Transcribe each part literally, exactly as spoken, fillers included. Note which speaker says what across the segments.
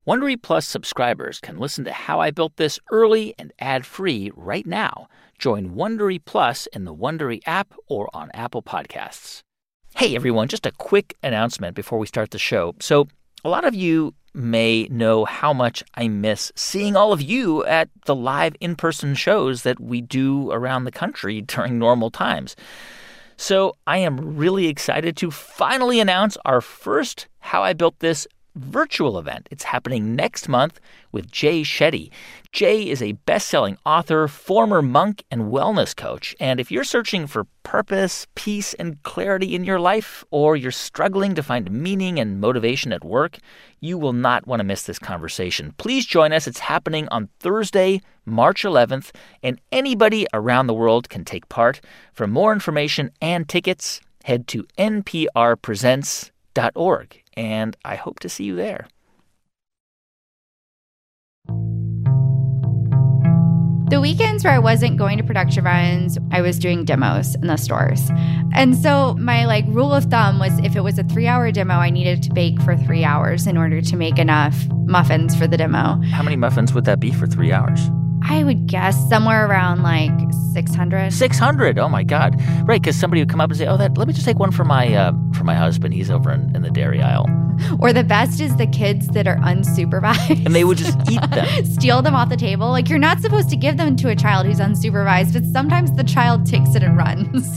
Speaker 1: Wondery Plus subscribers can listen to How I Built This early and ad-free right now. Join Wondery Plus in the Wondery app or on Apple Podcasts. Hey, everyone, just a quick announcement before we start the show. So a lot of you may know how much I miss seeing all of you at the live in-person shows that we do around the country during normal times. So I am really excited to finally announce our first How I Built This virtual event. It's happening next month with Jay Shetty. Jay is a best-selling author, former monk, and wellness coach. And if you're searching for purpose, peace, and clarity in your life, or you're struggling to find meaning and motivation at work, you will not want to miss this conversation. Please join us. It's happening on Thursday, March eleventh, and anybody around the world can take part. For more information and tickets, head to n p r presents dot org. And I hope to see you there.
Speaker 2: The weekends where I wasn't going to production runs, I was doing demos in the stores. And so my like rule of thumb was if it was a three-hour demo, I needed to bake for three hours in order to make enough muffins for the demo.
Speaker 1: How many muffins would that be for three hours?
Speaker 2: I would guess somewhere around like six hundred.
Speaker 1: six hundred? Oh, my God. Right, because somebody would come up and say, oh, that let me just take one for my uh, for my husband. He's over in, in the dairy aisle.
Speaker 2: Or the best is the kids that are unsupervised.
Speaker 1: And they would just eat them.
Speaker 2: Steal them off the table. Like, you're not supposed to give them to a child who's unsupervised, but sometimes the child takes it and runs.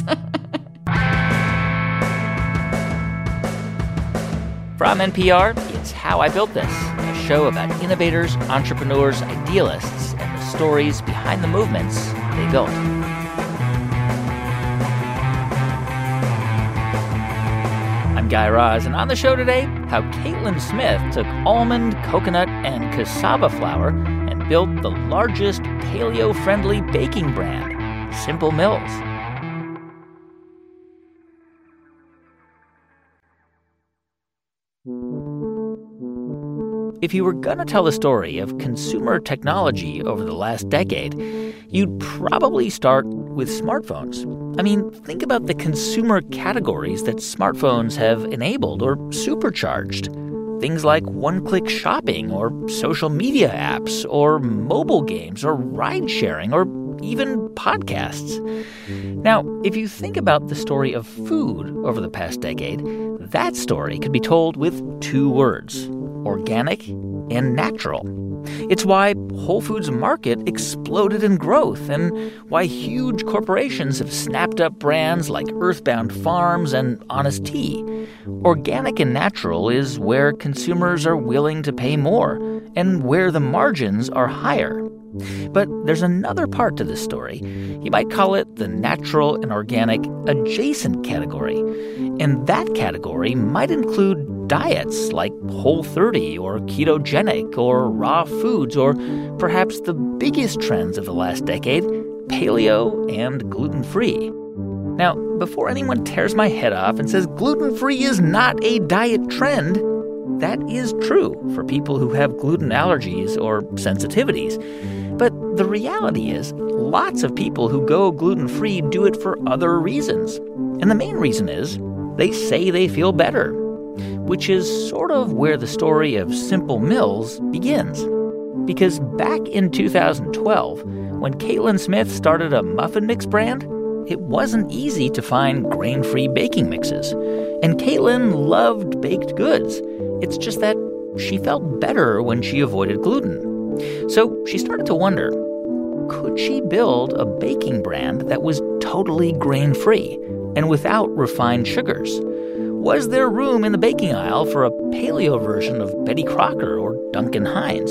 Speaker 1: From N P R, it's How I Built This, a show about innovators, entrepreneurs, idealists, and the stories behind the movements they built. I'm Guy Raz, and on the show today, how Caitlin Smith took almond, coconut, and cassava flour and built the largest paleo-friendly baking brand, Simple Mills. If you were going to tell the story of consumer technology over the last decade, you'd probably start with smartphones. I mean, think about the consumer categories that smartphones have enabled or supercharged. Things like one-click shopping or social media apps or mobile games or ride-sharing or even podcasts. Now, if you think about the story of food over the past decade, that story could be told with two words: organic and natural. It's why Whole Foods Market exploded in growth and why huge corporations have snapped up brands like Earthbound Farms and Honest Tea. Organic and natural is where consumers are willing to pay more and where the margins are higher. But there's another part to this story. You might call it the natural and organic adjacent category. And that category might include diets like Whole thirty or ketogenic or raw foods or perhaps the biggest trends of the last decade, paleo and gluten-free. Now, before anyone tears my head off and says gluten-free is not a diet trend, that is true for people who have gluten allergies or sensitivities. But the reality is, lots of people who go gluten-free do it for other reasons. And the main reason is they say they feel better, which is sort of where the story of Simple Mills begins. Because back in two thousand twelve, when Caitlin Smith started a muffin mix brand, it wasn't easy to find grain-free baking mixes. And Caitlin loved baked goods. It's just that she felt better when she avoided gluten. So she started to wonder, could she build a baking brand that was totally grain-free and without refined sugars? Was there room in the baking aisle for a paleo version of Betty Crocker or Duncan Hines?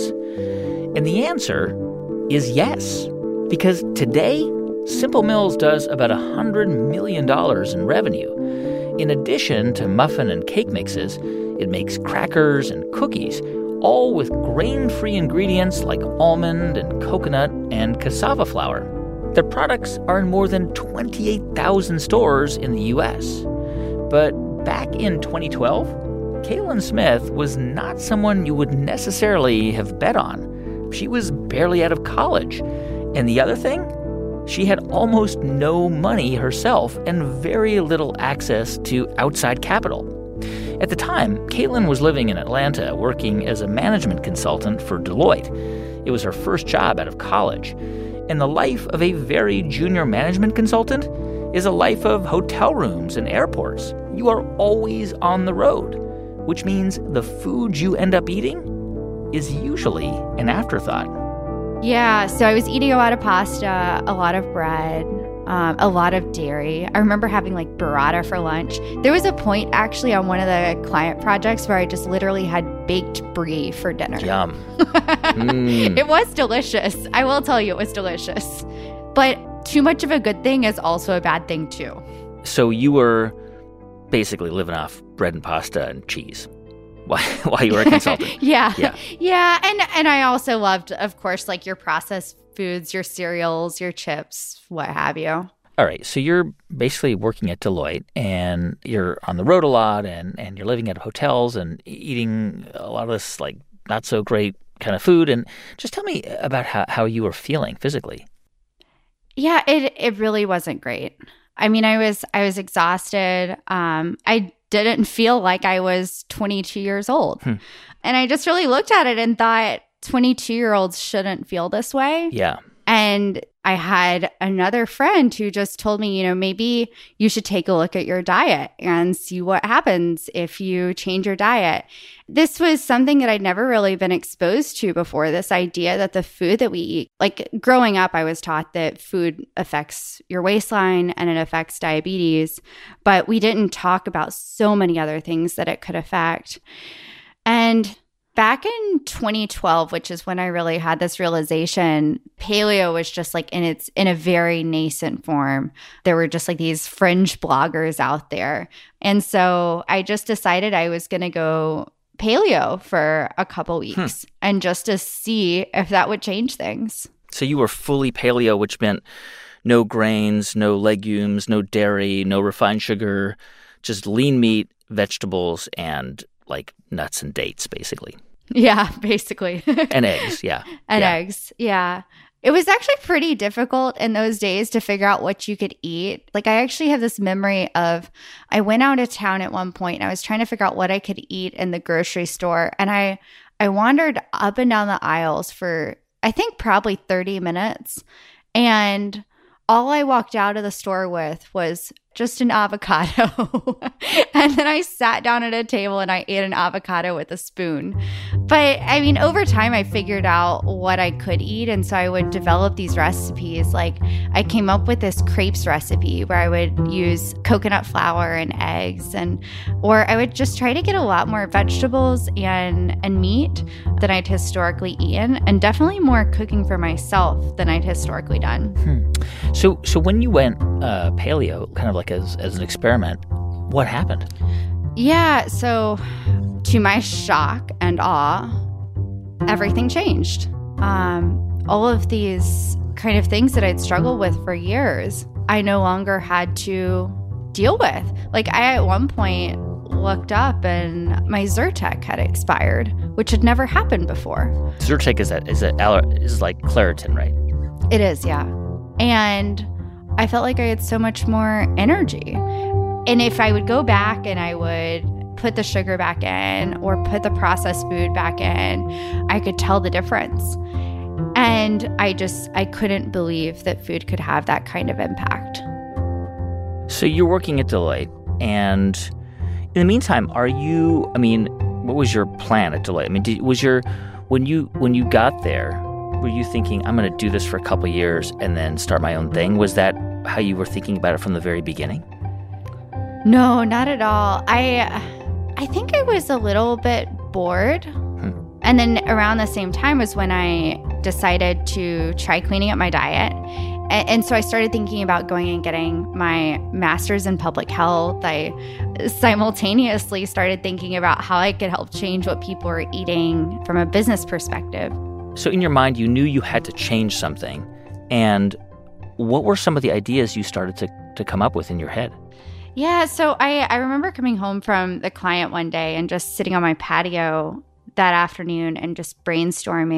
Speaker 1: And the answer is yes, because today, Simple Mills does about one hundred million dollars in revenue. In addition to muffin and cake mixes, it makes crackers and cookies, all with grain-free ingredients like almond and coconut and cassava flour. Their products are in more than twenty-eight thousand stores in the U S. But back in twenty twelve, Caitlin Smith was not someone you would necessarily have bet on. She was barely out of college. And the other thing? She had almost no money herself and very little access to outside capital. At the time, Caitlin was living in Atlanta working as a management consultant for Deloitte. It was her first job out of college. And the life of a very junior management consultant is a life of hotel rooms and airports. You are always on the road, which means the food you end up eating is usually an afterthought.
Speaker 2: Yeah, so I was eating a lot of pasta, a lot of bread, um, a lot of dairy. I remember having like burrata for lunch. There was a point actually on one of the client projects where I just literally had baked brie for dinner.
Speaker 1: Yum. mm.
Speaker 2: It was delicious. I will tell you, it was delicious. But too much of a good thing is also a bad thing too.
Speaker 1: So you were basically living off bread and pasta and cheese while, while you were a consultant.
Speaker 2: yeah.
Speaker 1: Yeah.
Speaker 2: Yeah. And, and I also loved, of course, like your processed foods, your cereals, your chips, what have you.
Speaker 1: All right. So you're basically working at Deloitte and you're on the road a lot and, and you're living at hotels and eating a lot of this like not so great kind of food. And just tell me about how, how you were feeling physically.
Speaker 2: Yeah, it it really wasn't great. I mean, I was I was exhausted. Um, I didn't feel like I was twenty-two years old. Hmm. And I just really looked at it and thought twenty-two-year-olds shouldn't feel this way.
Speaker 1: Yeah.
Speaker 2: And I had another friend who just told me, you know, maybe you should take a look at your diet and see what happens if you change your diet. This was something that I'd never really been exposed to before, this idea that the food that we eat, like growing up, I was taught that food affects your waistline and it affects diabetes, but we didn't talk about so many other things that it could affect. And back in twenty twelve, which is when I really had this realization, paleo was just like in its in a very nascent form. There were just like these fringe bloggers out there. And so I just decided I was going to go paleo for a couple weeks hmm. and just to see if that would change things.
Speaker 1: So you were fully paleo, which meant no grains, no legumes, no dairy, no refined sugar, just lean meat, vegetables, and like nuts and dates, basically.
Speaker 2: Yeah, basically.
Speaker 1: And eggs, yeah.
Speaker 2: And
Speaker 1: yeah.
Speaker 2: eggs, yeah. It was actually pretty difficult in those days to figure out what you could eat. Like I actually have this memory of I went out of town at one point and I was trying to figure out what I could eat in the grocery store. And I, I wandered up and down the aisles for, I think, probably thirty minutes. And all I walked out of the store with was just an avocado. And then I sat down at a table and I ate an avocado with a spoon. But I mean, over time, I figured out what I could eat. And so I would develop these recipes. Like I came up with this crepes recipe where I would use coconut flour and eggs, and or I would just try to get a lot more vegetables and, and meat than I'd historically eaten, and definitely more cooking for myself than I'd historically done.
Speaker 1: Hmm. So so when you went uh, paleo, kind of like as, as an experiment, what happened?
Speaker 2: Yeah, so to my shock and awe, everything changed. Um, all of these kind of things that I'd struggled with for years, I no longer had to deal with. Like I, at one point, looked up and my Zyrtec had expired, which had never happened before. Zyrtec
Speaker 1: is that is a is like Claritin, right?
Speaker 2: It is, yeah. And I felt like I had so much more energy. And if I would go back and I would put the sugar back in or put the processed food back in, I could tell the difference. And I just, I couldn't believe that food could have that kind of impact.
Speaker 1: So you're working at Deloitte, and in the meantime, are you, I mean, what was your plan at Deloitte? I mean, did, was your, when you when you got there, were you thinking, I'm going to do this for a couple of years and then start my own thing? Was that how you were thinking about it from the very beginning?
Speaker 2: No, not at all. I I think I was a little bit bored. Hmm. And then around the same time was when I decided to try cleaning up my diet. And, and so I started thinking about going and getting my master's in public health. I simultaneously started thinking about how I could help change what people were eating from a business perspective.
Speaker 1: So in your mind, you knew you had to change something. And what were some of the ideas you started to, to come up with in your head?
Speaker 2: Yeah, so I, I remember coming home from the client one day and just sitting on my patio that afternoon and just brainstorming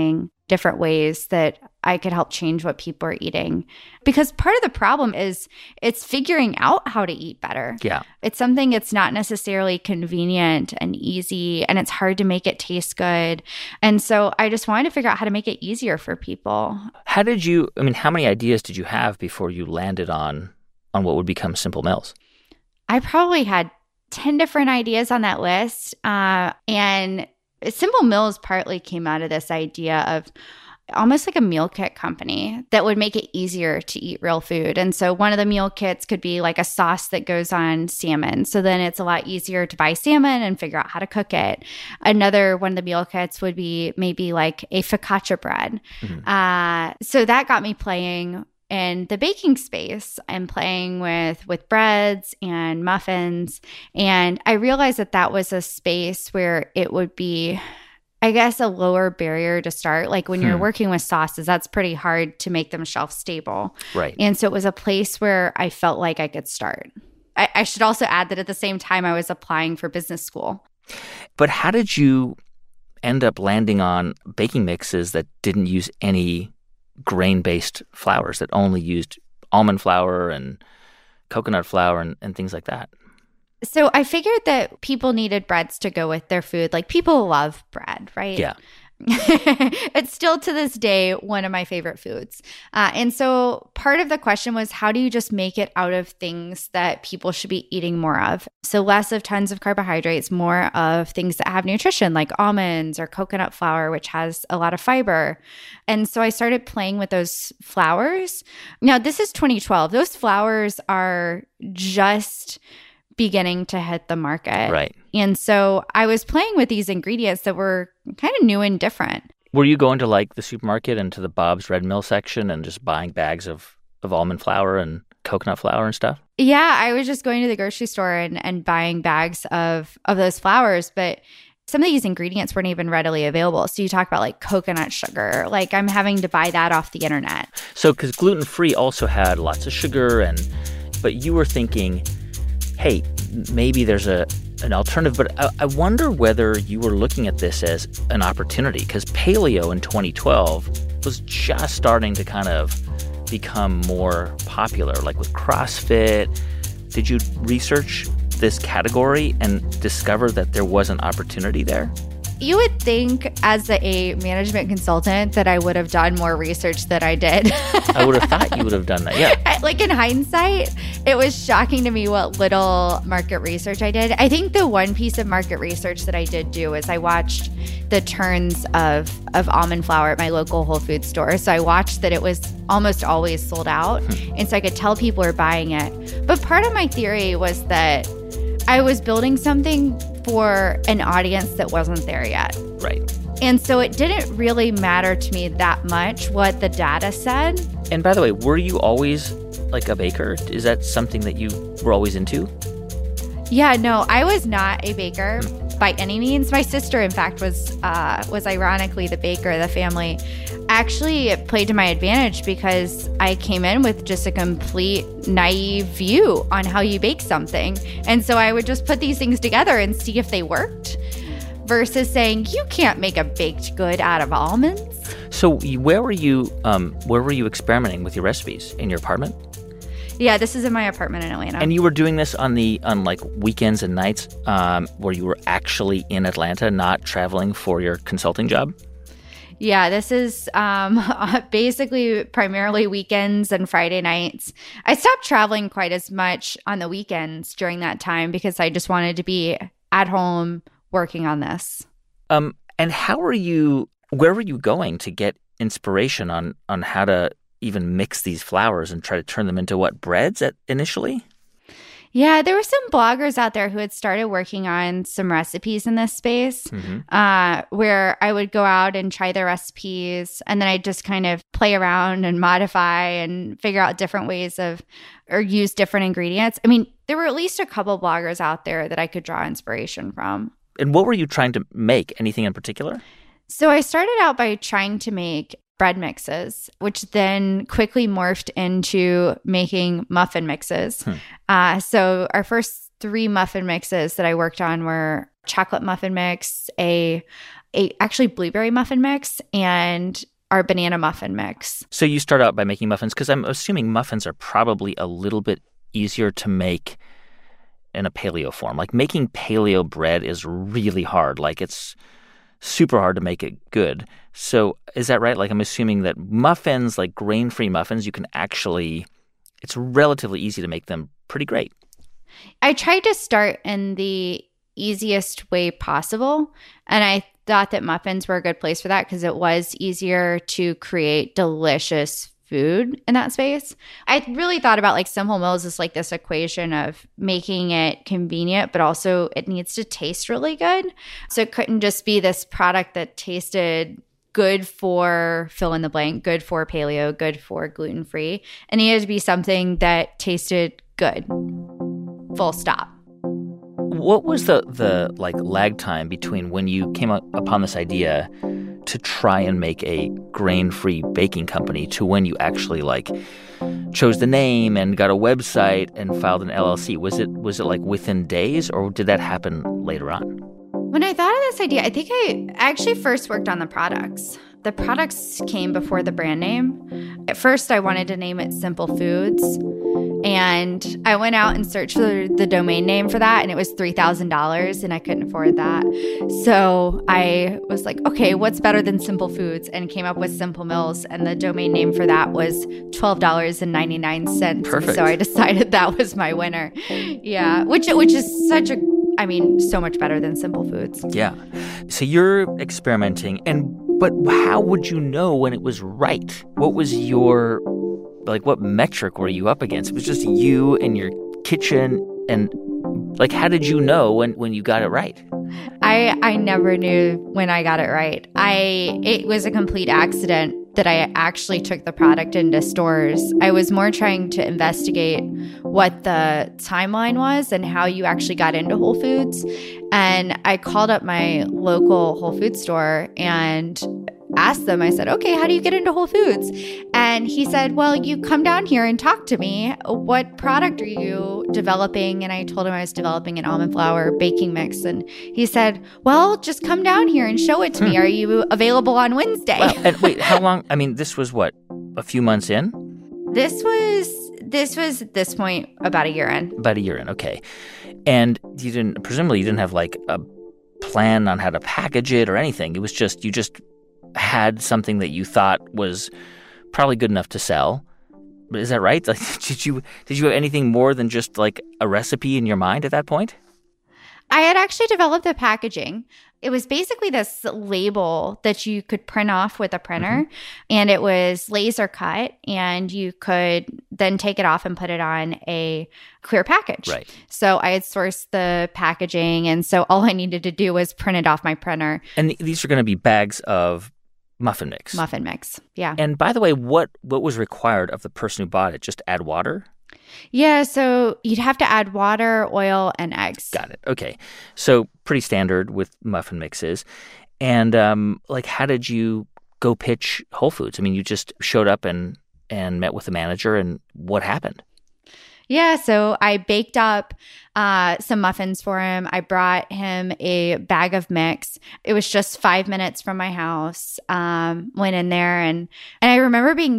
Speaker 2: different ways that I could help change what people are eating. Because part of the problem is it's figuring out how to eat better.
Speaker 1: Yeah.
Speaker 2: It's something that's not necessarily convenient and easy, and it's hard to make it taste good. And so I just wanted to figure out how to make it easier for people.
Speaker 1: How did you, I mean, how many ideas did you have before you landed on on what would become Simple Mills?
Speaker 2: I probably had ten different ideas on that list. Uh, and Simple Mills partly came out of this idea of almost like a meal kit company that would make it easier to eat real food. And so one of the meal kits could be like a sauce that goes on salmon. So then it's a lot easier to buy salmon and figure out how to cook it. Another one of the meal kits would be maybe like a focaccia bread. Mm-hmm. Uh, so that got me playing in the baking space and playing with with breads and muffins. And I realized that that was a space where it would be, I guess, a lower barrier to start. Like when hmm. you're working with sauces, that's pretty hard to make them shelf stable.
Speaker 1: Right.
Speaker 2: And so it was a place where I felt like I could start. I, I should also add that at the same time, I was applying for business school.
Speaker 1: But how did you end up landing on baking mixes that didn't use any grain-based flours, that only used almond flour and coconut flour and, and things like that?
Speaker 2: So I figured that people needed breads to go with their food. Like people love bread, right?
Speaker 1: Yeah.
Speaker 2: It's still to this day one of my favorite foods. Uh, and so part of the question was, how do you just make it out of things that people should be eating more of? So less of tons of carbohydrates, more of things that have nutrition like almonds or coconut flour, which has a lot of fiber. And so I started playing with those flours. Now, this is twenty twelve. Those flours are just beginning to hit the market.
Speaker 1: Right.
Speaker 2: And so I was playing with these ingredients that were kind of new and different.
Speaker 1: Were you going to like the supermarket and to the Bob's Red Mill section and just buying bags of, of almond flour and coconut flour and stuff?
Speaker 2: Yeah, I was just going to the grocery store and, and buying bags of, of those flours. But some of these ingredients weren't even readily available. So you talk about like coconut sugar, like I'm having to buy that off the internet.
Speaker 1: So because gluten-free also had lots of sugar, and but you were thinking, hey, maybe there's a an alternative. But I, I wonder whether you were looking at this as an opportunity, because paleo in twenty twelve was just starting to kind of become more popular, like with CrossFit. Did you research this category and discover that there was an opportunity there?
Speaker 2: You would think as a management consultant that I would have done more research than I did.
Speaker 1: I would have thought you would have done that, yeah.
Speaker 2: Like in hindsight, it was shocking to me what little market research I did. I think the one piece of market research that I did do is I watched the turns of, of almond flour at my local Whole Foods store. So I watched that it was almost always sold out. Hmm. And so I could tell people were buying it. But part of my theory was that I was building something for an audience that wasn't there yet.
Speaker 1: Right.
Speaker 2: And so it didn't really matter to me that much what the data said.
Speaker 1: And by the way, were you always like a baker? Is that something that you were always into?
Speaker 2: Yeah, no, I was not a baker hmm. by any means. My sister, in fact, was uh, was ironically the baker of the family. Actually, it played to my advantage because I came in with just a complete naive view on how you bake something. And so I would just put these things together and see if they worked versus saying, you can't make a baked good out of almonds.
Speaker 1: So where were you, um, where were you experimenting with your recipes? In your apartment?
Speaker 2: Yeah, this is in my apartment in Atlanta.
Speaker 1: And you were doing this on the on like weekends and nights um, where you were actually in Atlanta, not traveling for your consulting job?
Speaker 2: Yeah, this is um, basically primarily weekends and Friday nights. I stopped traveling quite as much on the weekends during that time because I just wanted to be at home working on this. Um,
Speaker 1: and how were you, where were you going to get inspiration on on how to even mix these flours and try to turn them into what, breads at initially?
Speaker 2: Yeah, there were some bloggers out there who had started working on some recipes in this space mm-hmm. uh, where I would go out and try their recipes, and then I'd just kind of play around and modify and figure out different ways of, or use different ingredients. I mean, there were at least a couple bloggers out there that I could draw inspiration from.
Speaker 1: And what were you trying to make? Anything in particular?
Speaker 2: So I started out by trying to make bread mixes, which then quickly morphed into making muffin mixes. Hmm. Uh, so our first three muffin mixes that I worked on were chocolate muffin mix, a, a actually blueberry muffin mix, and our banana muffin mix.
Speaker 1: So you start out by making muffins, because I'm assuming muffins are probably a little bit easier to make in a paleo form. Like making paleo bread is really hard. Like it's super hard to make it good. So is that right? Like I'm assuming that muffins, like grain-free muffins, you can actually, it's relatively easy to make them pretty great.
Speaker 2: I tried to start in the easiest way possible, and I thought that muffins were a good place for that because it was easier to create delicious food in that space. I really thought about like Simple Mills as like this equation of making it convenient, but also it needs to taste really good. So it couldn't just be this product that tasted good for fill in the blank, good for paleo, good for gluten-free. It needed to be something that tasted good. Full stop.
Speaker 1: What was the, the like lag time between when you came up upon this idea to try and make a grain-free baking company to when you actually like chose the name and got a website and filed an L L C? Was it was it like within days, or did that happen later on?
Speaker 2: When I thought of this idea, I think I actually first worked on the products. The products came before the brand name. At first, I wanted to name it Simple Foods. And I went out and searched for the domain name for that, and it was three thousand dollars, and I couldn't afford that. So I was like, okay, what's better than Simple Foods? And came up with Simple Mills, and the domain name for that was twelve dollars and ninety-nine cents.
Speaker 1: Perfect.
Speaker 2: So I decided that was my winner. Yeah, which which is such a, I mean, so much better than Simple Foods.
Speaker 1: Yeah. So you're experimenting, and but how would you know when it was right? What was your... Like, what metric were you up against? It was just you in your kitchen, and, like, how did you know when, when you got it right?
Speaker 2: I I never knew when I got it right. I it was a complete accident that I actually took the product into stores. I was more trying to investigate what the timeline was and how you actually got into Whole Foods. And I called up my local Whole Foods store and asked them, I said, okay, how do you get into Whole Foods? And he said, well, you come down here and talk to me. What product are you developing? And I told him I was developing an almond flour baking mix. And he said, well, just come down here and show it to me. Are you available on Wednesday?
Speaker 1: Well, and wait, how long? I mean, this was what, a few months in?
Speaker 2: This was, this was at this point about a year in.
Speaker 1: About a year in, okay. And you didn't, presumably you didn't have like a plan on how to package it or anything. It was just, you just had something that you thought was probably good enough to sell. But is that right? Like, did you did you have anything more than just like a recipe in your mind at that point?
Speaker 2: I had actually developed the packaging. It was basically this label that you could print off with a printer, mm-hmm. and it was laser cut, and you could then take it off and put it on a clear package.
Speaker 1: Right.
Speaker 2: So I had sourced the packaging, and so all I needed to do was print it off my printer.
Speaker 1: And th- these are going to be bags of muffin mix.
Speaker 2: Muffin mix, yeah.
Speaker 1: And by the way, what what was required of the person who bought it? Just add water?
Speaker 2: Yeah, so you'd have to add water, oil, and eggs.
Speaker 1: Got it. Okay. So pretty standard with muffin mixes. And um, like, how did you go pitch Whole Foods? I mean, you just showed up and, and met with the manager, and what happened?
Speaker 2: Yeah, so I baked up uh, some muffins for him. I brought him a bag of mix. It was just five minutes from my house. Um, went in there, and, and I remember being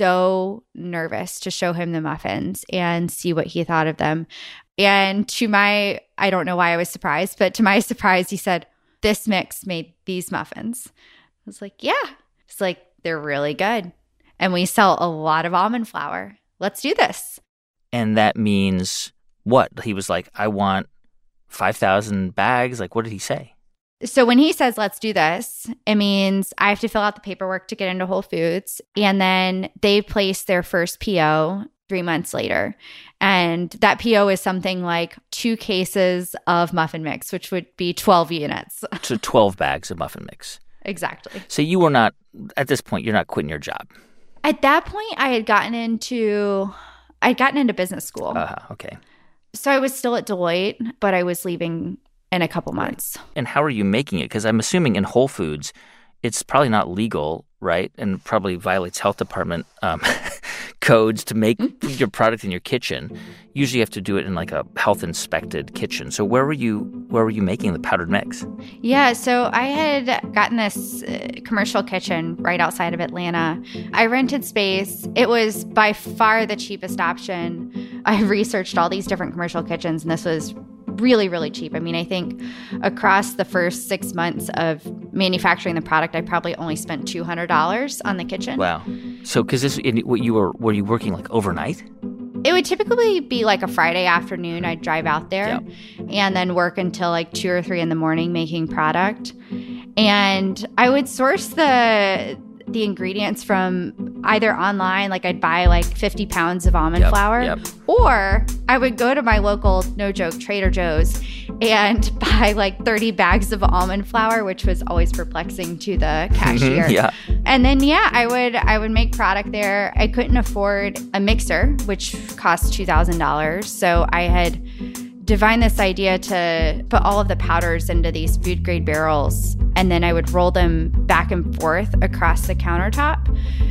Speaker 2: so nervous to show him the muffins and see what he thought of them. And to my, I don't know why I was surprised, but to my surprise, he said, this mix made these muffins. I was like, yeah. It's like, they're really good. And we sell a lot of almond flour. Let's do this.
Speaker 1: And that means what? He was like, I want five thousand bags. Like, what did he say?
Speaker 2: So when he says, let's do this, it means I have to fill out the paperwork to get into Whole Foods. And then they place their first P O three months later. And that P O is something like two cases of muffin mix, which would be twelve units.
Speaker 1: So twelve bags of muffin mix.
Speaker 2: Exactly.
Speaker 1: So you were not, at this point, you're not quitting your job.
Speaker 2: At that point, I had gotten into... I'd gotten into business school.
Speaker 1: Uh, okay.
Speaker 2: So I was still at Deloitte, but I was leaving in a couple months.
Speaker 1: Right. And how are you making it? Because I'm assuming in Whole Foods, it's probably not legal, right? And probably violates health department um, codes to make your product in your kitchen. Usually you have to do it in like a health inspected kitchen. So where were you where were you making the powdered mix?
Speaker 2: Yeah, so I had gotten this uh, commercial kitchen right outside of Atlanta. I rented space. It was by far the cheapest option. I researched all these different commercial kitchens, and this was really, really cheap. I mean, I think across the first six months of manufacturing the product, I probably only spent two hundred dollars on the kitchen.
Speaker 1: Wow. So because this, what you were, were you working like overnight?
Speaker 2: It would typically be like a Friday afternoon. I'd drive out there
Speaker 1: yeah.
Speaker 2: and then work until like two or three in the morning making product. And I would source the the ingredients from either online, like I'd buy like fifty pounds of almond
Speaker 1: yep,
Speaker 2: flour,
Speaker 1: yep.
Speaker 2: or I would go to my local, no joke, Trader Joe's and buy like thirty bags of almond flour, which was always perplexing to the cashier.
Speaker 1: yeah.
Speaker 2: And then, yeah, I would I would make product there. I couldn't afford a mixer, which cost two thousand dollars. So I had divined this idea to put all of the powders into these food grade barrels, and then I would roll them back and forth across the countertop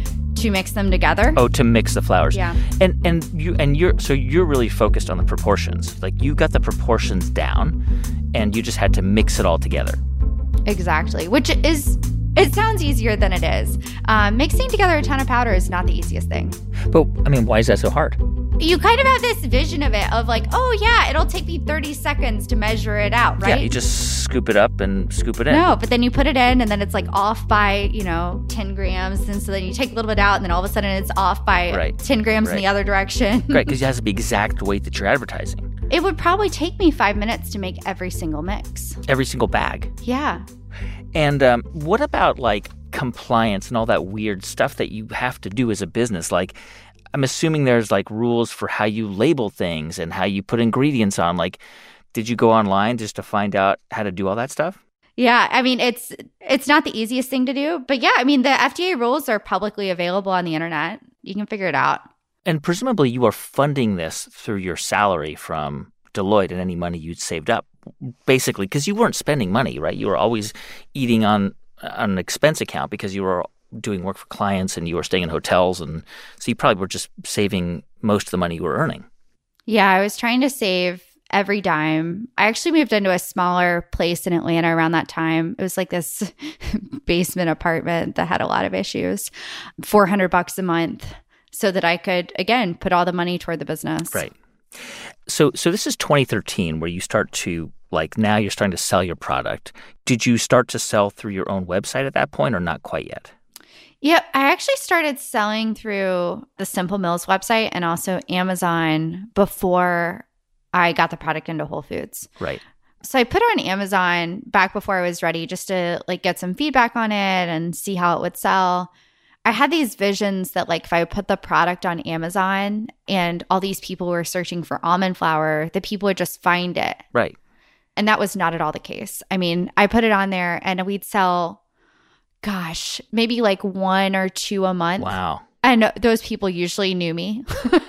Speaker 2: to mix them together.
Speaker 1: Oh, to mix the flours.
Speaker 2: Yeah.
Speaker 1: And and you and you're so you're really focused on the proportions. Like you got the proportions down and you just had to mix it all together.
Speaker 2: Exactly. Which is it sounds easier than it is. Um, mixing together a ton of powder is not the easiest thing.
Speaker 1: But I mean, why is that so hard?
Speaker 2: You kind of have this vision of it of like, oh yeah, it'll take me thirty seconds to measure it out, right?
Speaker 1: Yeah, you just scoop it up and scoop it in.
Speaker 2: No, but then you put it in and then it's like off by, you know, ten grams. And so then you take a little bit out and then all of a sudden it's off by
Speaker 1: right.
Speaker 2: ten grams
Speaker 1: right.
Speaker 2: in the other direction.
Speaker 1: Right, because it has to be exact weight that you're advertising.
Speaker 2: It would probably take me five minutes to make every single mix.
Speaker 1: Every single bag.
Speaker 2: Yeah.
Speaker 1: And um, what about like compliance and all that weird stuff that you have to do as a business? Like, I'm assuming there's like rules for how you label things and how you put ingredients on. Like, did you go online just to find out how to do all that stuff?
Speaker 2: Yeah, I mean, it's it's not the easiest thing to do. But yeah, I mean, the F D A rules are publicly available on the internet. You can figure it out.
Speaker 1: And presumably you are funding this through your salary from Deloitte and any money you'd saved up, basically, because you weren't spending money, right? You were always eating on, on an expense account because you were doing work for clients and you were staying in hotels. And so you probably were just saving most of the money you were earning.
Speaker 2: Yeah, I was trying to save every dime. I actually moved into a smaller place in Atlanta around that time. It was like this basement apartment that had a lot of issues. four hundred bucks a month so that I could, again, put all the money toward the business.
Speaker 1: Right. So so this is twenty thirteen where you start to, like now you're starting to sell your product. Did you start to sell through your own website at that point or not quite yet?
Speaker 2: Yeah, I actually started selling through the Simple Mills website and also Amazon before I got the product into Whole Foods.
Speaker 1: Right.
Speaker 2: So I put it on Amazon back before I was ready just to like get some feedback on it and see how it would sell. I had these visions that like if I would put the product on Amazon and all these people were searching for almond flour, the people would just find it.
Speaker 1: Right.
Speaker 2: And that was not at all the case. I mean, I put it on there and we'd sell, gosh, maybe like one or two a month.
Speaker 1: Wow.
Speaker 2: And those people usually knew me.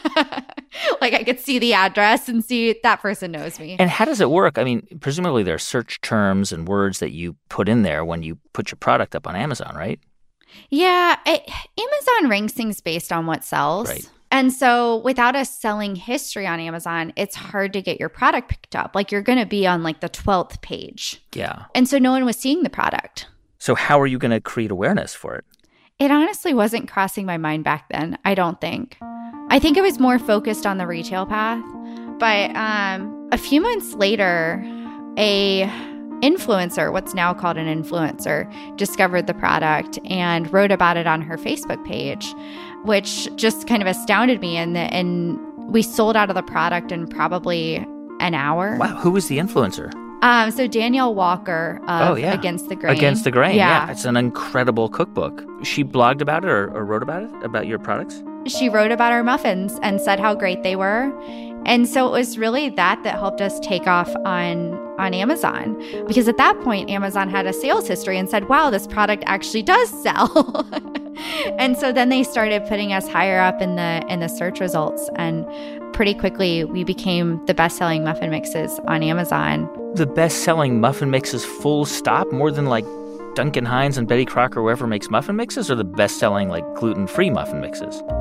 Speaker 2: Like I could see the address and see that person knows me.
Speaker 1: And how does it work? I mean, presumably there are search terms and words that you put in there when you put your product up on Amazon, right?
Speaker 2: Yeah. It, Amazon ranks things based on what sells.
Speaker 1: Right.
Speaker 2: And so without a selling history on Amazon, it's hard to get your product picked up. Like you're going to be on like the twelfth page.
Speaker 1: Yeah.
Speaker 2: And so no one was seeing the product.
Speaker 1: So how are you going to create awareness for it?
Speaker 2: It honestly wasn't crossing my mind back then, I don't think. I think I was more focused on the retail path. But um, a few months later, a influencer, what's now called an influencer, discovered the product and wrote about it on her Facebook page, which just kind of astounded me. And, the, and we sold out of the product in probably an hour.
Speaker 1: Wow. Who was the influencer?
Speaker 2: Um, so Danielle Walker of
Speaker 1: oh, yeah.
Speaker 2: Against the Grain.
Speaker 1: Against the Grain,
Speaker 2: yeah.
Speaker 1: yeah. It's an incredible cookbook. She blogged about it or, or wrote about it, about your products?
Speaker 2: She wrote about our muffins and said how great they were. And so it was really that that helped us take off on, on Amazon. Because at that point, Amazon had a sales history and said, wow, this product actually does sell. And so then they started putting us higher up in the in the search results. And pretty quickly, we became the best-selling muffin mixes on Amazon.
Speaker 1: The best-selling muffin mixes full stop? More than like Duncan Hines and Betty Crocker, whoever makes muffin mixes? Or the best-selling like gluten-free muffin mixes?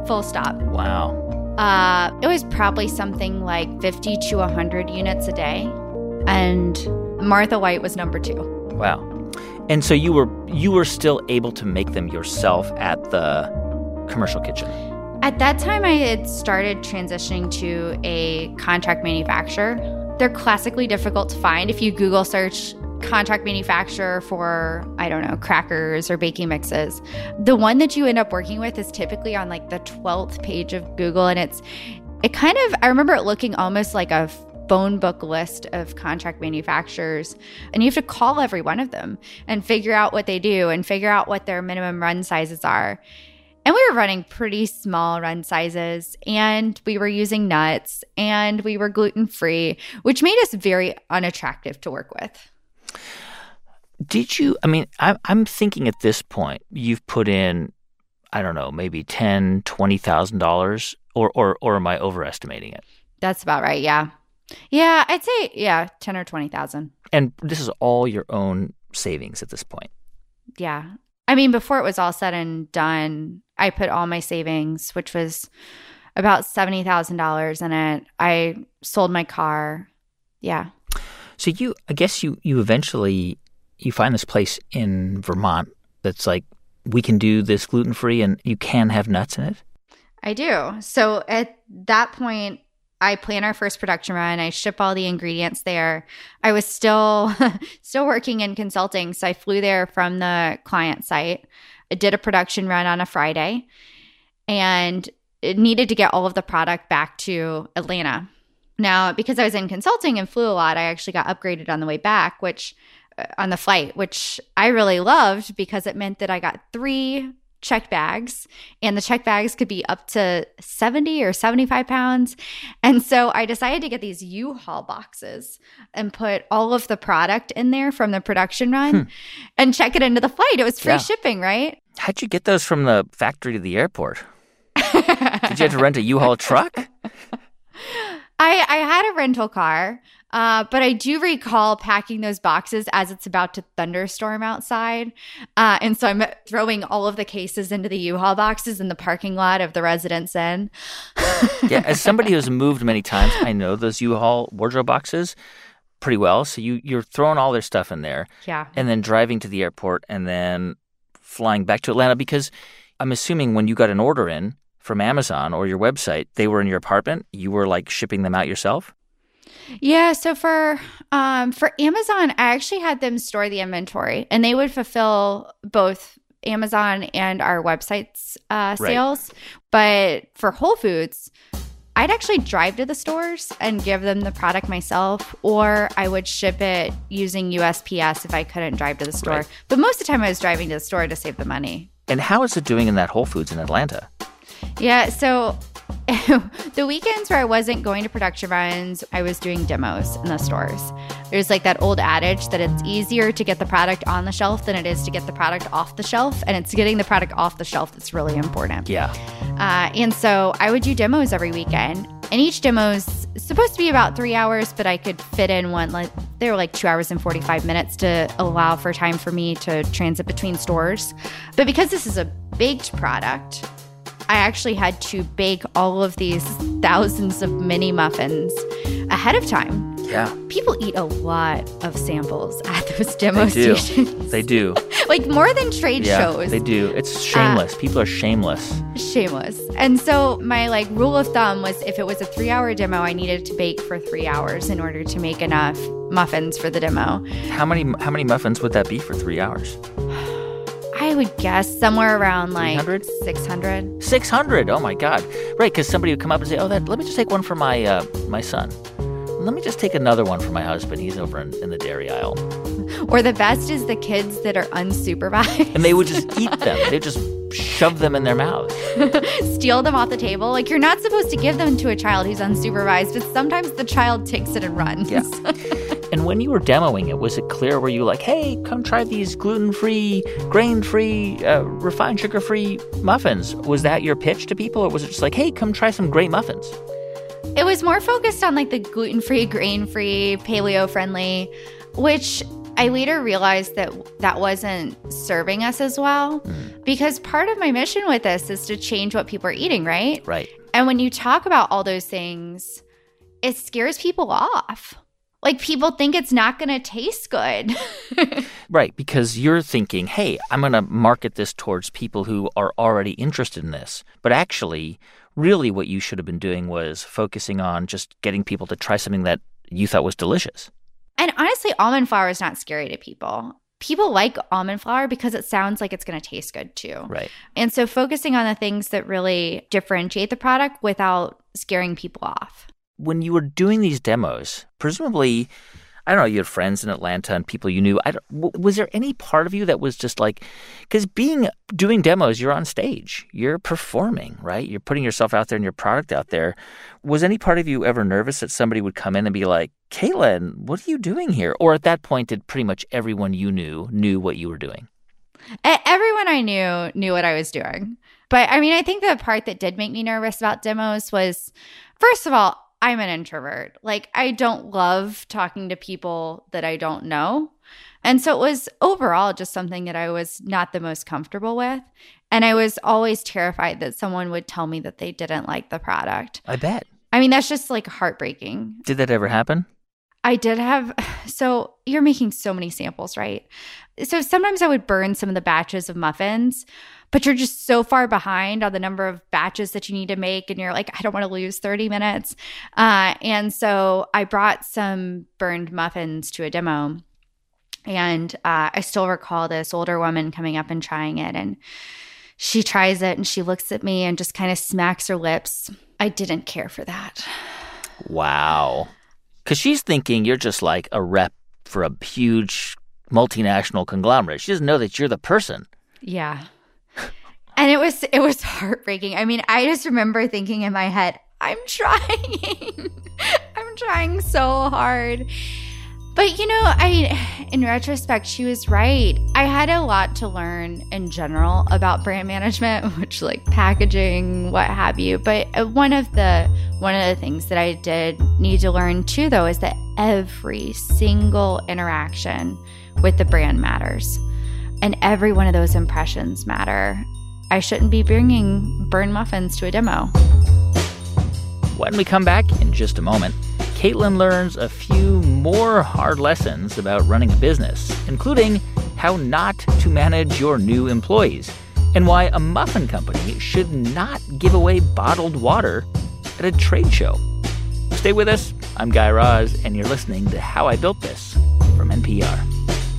Speaker 2: full stop.
Speaker 1: Wow.
Speaker 2: Uh, it was probably something like fifty to one hundred units a day. And Martha White was number two.
Speaker 1: Wow. And so you were you were still able to make them yourself at the commercial kitchen?
Speaker 2: At that time, I had started transitioning to a contract manufacturer. They're classically difficult to find. If you Google search contract manufacturer for, I don't know, crackers or baking mixes, the one that you end up working with is typically on like the twelfth page of Google. And it's, it kind of, I remember it looking almost like a phone book list of contract manufacturers. And you have to call every one of them and figure out what they do and figure out what their minimum run sizes are. And we were running pretty small run sizes, and we were using nuts, and we were gluten-free, which made us very unattractive to work with.
Speaker 1: Did you, I mean, I'm, I'm thinking at this point, you've put in, I don't know, maybe ten thousand dollars, twenty thousand dollars, or, or, or am I overestimating it?
Speaker 2: That's about right, yeah. Yeah, I'd say, yeah, ten or twenty thousand.
Speaker 1: And this is all your own savings at this point?
Speaker 2: Yeah. I mean, before it was all said and done, I put all my savings, which was about seventy thousand dollars in it. I sold my car. Yeah.
Speaker 1: So you, I guess you, you eventually, you find this place in Vermont that's like, we can do this gluten-free and you can have nuts in it?
Speaker 2: I do. So at that point, I plan our first production run. I ship all the ingredients there. I was still still working in consulting, so I flew there from the client site. I did a production run on a Friday, and it needed to get all of the product back to Atlanta. Now, because I was in consulting and flew a lot, I actually got upgraded on the way back, which uh, on the flight, which I really loved because it meant that I got three check bags, and the check bags could be up to seventy or seventy-five pounds. And so I decided to get these U-Haul boxes and put all of the product in there from the production run hmm. and check it into the flight. It was free yeah. shipping, right?
Speaker 1: How'd you get those from the factory to the airport? Did you have to rent a U-Haul truck?
Speaker 2: I, I had a rental car, uh, but I do recall packing those boxes as it's about to thunderstorm outside. Uh, and so I'm throwing all of the cases into the U-Haul boxes in the parking lot of the Residence Inn.
Speaker 1: Yeah, as somebody who's moved many times, I know those U-Haul wardrobe boxes pretty well. So you, you're throwing all their stuff in there.
Speaker 2: Yeah.
Speaker 1: And then driving to the airport and then flying back to Atlanta, because I'm assuming when you got an order in from Amazon or your website, they were in your apartment? You were like shipping them out yourself?
Speaker 2: Yeah. So for um, for Amazon, I actually had them store the inventory, and they would fulfill both Amazon and our website's uh, sales. Right. But for Whole Foods, I'd actually drive to the stores and give them the product myself, or I would ship it using U S P S if I couldn't drive to the store. Right. But most of the time I was driving to the store to save the money.
Speaker 1: And how is it doing in that Whole Foods in Atlanta?
Speaker 2: Yeah, so the weekends where I wasn't going to production runs, I was doing demos in the stores. There's like that old adage that it's easier to get the product on the shelf than it is to get the product off the shelf. And it's getting the product off the shelf that's really important.
Speaker 1: Yeah.
Speaker 2: Uh, and so I would do demos every weekend. And each demo's supposed to be about three hours, but I could fit in one, like they were like two hours and forty-five minutes to allow for time for me to transit between stores. But because this is a baked product, I actually had to bake all of these thousands of mini muffins ahead of time.
Speaker 1: Yeah.
Speaker 2: People eat a lot of samples at those demo
Speaker 1: they do.
Speaker 2: stations.
Speaker 1: They do.
Speaker 2: Like more than trade
Speaker 1: yeah,
Speaker 2: shows.
Speaker 1: They do. It's shameless. Uh, People are shameless.
Speaker 2: Shameless. And so my like rule of thumb was if it was a three-hour demo, I needed to bake for three hours in order to make enough muffins for the demo.
Speaker 1: How many how many muffins would that be for three hours?
Speaker 2: I would guess somewhere around like
Speaker 1: six hundred?
Speaker 2: six hundred.
Speaker 1: six hundred? Oh my God. Right, because somebody would come up and say, oh, that, let me just take one for my uh, my son. Let me just take another one for my husband. He's over in, in the dairy aisle.
Speaker 2: Or the best is the kids that are unsupervised.
Speaker 1: And they would just eat them. They just shove them in their mouths.
Speaker 2: Steal them off the table. Like, you're not supposed to give them to a child who's unsupervised, but sometimes the child takes it and runs.
Speaker 1: Yeah. And when you were demoing it, was it clear? Were you like, hey, come try these gluten-free, grain-free, uh, refined sugar-free muffins? Was that your pitch to people? Or was it just like, hey, come try some great muffins?
Speaker 2: It was more focused on like the gluten-free, grain-free, paleo-friendly, which I later realized that that wasn't serving us as well mm. because part of my mission with this is to change what people are eating, right?
Speaker 1: Right.
Speaker 2: And when you talk about all those things, it scares people off. Like, people think it's not going to taste good.
Speaker 1: Right, because you're thinking, hey, I'm going to market this towards people who are already interested in this. But actually, really what you should have been doing was focusing on just getting people to try something that you thought was delicious.
Speaker 2: And honestly, almond flour is not scary to people. People like almond flour because it sounds like it's going to taste good too.
Speaker 1: Right.
Speaker 2: And so focusing on the things that really differentiate the product without scaring people off.
Speaker 1: When you were doing these demos, presumably, I don't know, you had friends in Atlanta and people you knew. I don't, was there any part of you that was just like, because being doing demos, you're on stage, you're performing, right? You're putting yourself out there and your product out there. Was any part of you ever nervous that somebody would come in and be like, Caitlin, what are you doing here? Or at that point, did pretty much everyone you knew knew what you were doing?
Speaker 2: Everyone I knew knew what I was doing. But I mean, I think the part that did make me nervous about demos was, first of all, I'm an introvert. Like, I don't love talking to people that I don't know. And so it was overall just something that I was not the most comfortable with. And I was always terrified that someone would tell me that they didn't like the product.
Speaker 1: I bet.
Speaker 2: I mean, that's just like heartbreaking.
Speaker 1: Did that ever happen?
Speaker 2: I did have, so you're making so many samples, right? So sometimes I would burn some of the batches of muffins, but you're just so far behind on the number of batches that you need to make. And you're like, I don't want to lose thirty minutes. Uh, and so I brought some burned muffins to a demo. And uh, I still recall this older woman coming up and trying it. And she tries it and she looks at me and just kind of smacks her lips. I didn't care for that.
Speaker 1: Wow. Because she's thinking you're just like a rep for a huge multinational conglomerate. She doesn't know that you're the person.
Speaker 2: Yeah. And it was it was heartbreaking. I mean, I just remember thinking in my head, I'm trying. I'm trying so hard. But, you know, I in retrospect, she was right. I had a lot to learn in general about brand management, which like packaging, what have you. But one of the one of the things that I did need to learn too, though, is that every single interaction with the brand matters. And every one of those impressions matter. I shouldn't be bringing burned muffins to a demo.
Speaker 1: When we come back in just a moment, Caitlin learns a few more hard lessons about running a business, including how not to manage your new employees and why a muffin company should not give away bottled water at a trade show. Stay with us. I'm Guy Raz, and you're listening to How I Built This from N P R.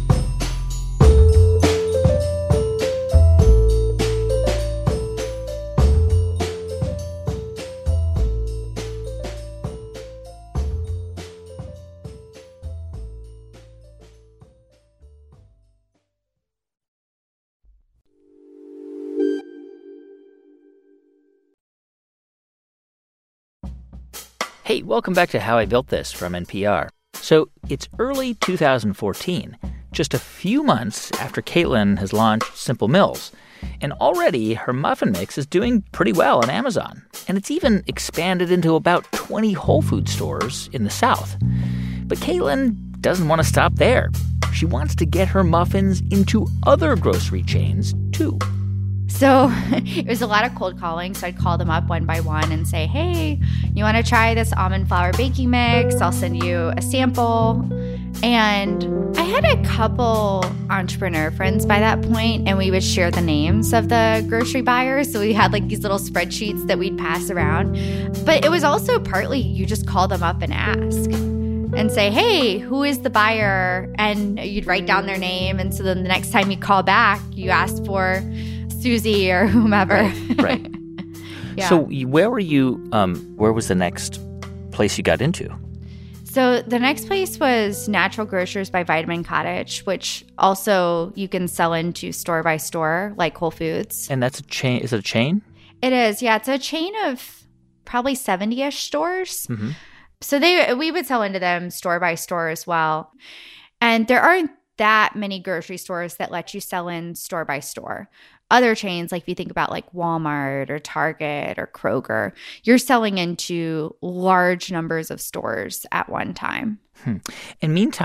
Speaker 1: Hey, welcome back to How I Built This from N P R. So it's early two thousand fourteen, just a few months after Caitlin has launched Simple Mills. And already her muffin mix is doing pretty well on Amazon. And it's even expanded into about twenty Whole Foods stores in the South. But Caitlin doesn't want to stop there. She wants to get her muffins into other grocery chains, too.
Speaker 2: So it was a lot of cold calling. So I'd call them up one by one and say, hey, you want to try this almond flour baking mix? I'll send you a sample. And I had a couple entrepreneur friends by that point, and we would share the names of the grocery buyers. So we had like these little spreadsheets that we'd pass around. But it was also partly you just call them up and ask and say, hey, who is the buyer? And you'd write down their name. And so then the next time you call back, you ask for Susie or whomever.
Speaker 1: Right. right.
Speaker 2: Yeah.
Speaker 1: So where were you, um, where was the next place you got into?
Speaker 2: So the next place was Natural Grocers by Vitamin Cottage, which also you can sell into store by store, like Whole Foods.
Speaker 1: And that's a chain, is it a chain?
Speaker 2: It is, yeah. It's a chain of probably seventy-ish stores.
Speaker 1: Mm-hmm.
Speaker 2: So they we would sell into them store by store as well. And there aren't that many grocery stores that let you sell in store by store. Other chains, like if you think about like Walmart or Target or Kroger, you're selling into large numbers of stores at one time.
Speaker 1: Hmm. And meantime,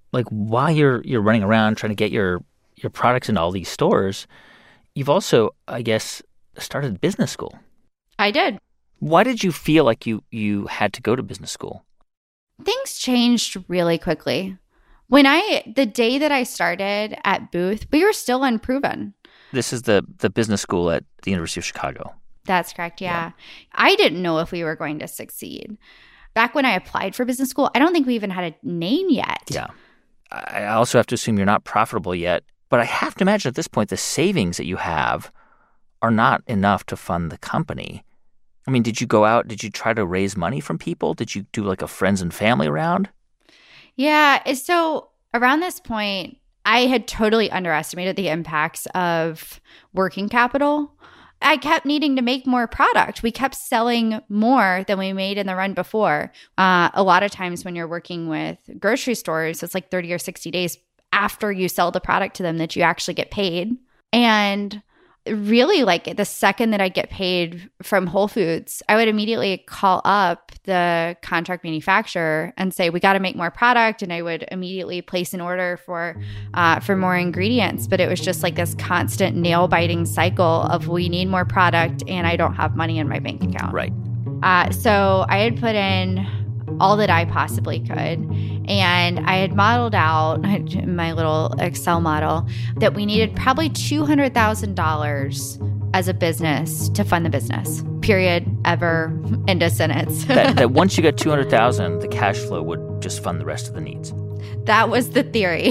Speaker 1: like while you're you're running around trying to get your your products into all these stores, you've also, I guess, started business school.
Speaker 2: I did.
Speaker 1: Why did you feel like you you had to go to business school?
Speaker 2: Things changed really quickly. When I, the day that I started at Booth, we were still unproven.
Speaker 1: This is the the business school at the University of Chicago.
Speaker 2: That's correct, yeah.
Speaker 1: Yeah.
Speaker 2: I didn't know if we were going to succeed. Back when I applied for business school, I don't think we even had a name yet.
Speaker 1: Yeah. I also have to assume you're not profitable yet, but I have to imagine at this point the savings that you have are not enough to fund the company. I mean, did you go out, did you try to raise money from people? Did you do like a friends and family round?
Speaker 2: Yeah. So around this point, I had totally underestimated the impacts of working capital. I kept needing to make more product. We kept selling more than we made in the run before. Uh, a lot of times when you're working with grocery stores, it's like thirty or sixty days after you sell the product to them that you actually get paid. And really, like the second that I get paid from Whole Foods, I would immediately call up the contract manufacturer and say, we got to make more product. And I would immediately place an order for uh, for more ingredients. But it was just like this constant nail biting cycle of we need more product and I don't have money in my bank account.
Speaker 1: Right.
Speaker 2: Uh, so I had put in all that I possibly could. And I had modeled out in my little Excel model that we needed probably two hundred thousand dollars as a business to fund the business, period, ever, end of sentence.
Speaker 1: that, that once you got two hundred thousand dollars, the cash flow would just fund the rest of the needs.
Speaker 2: That was the theory.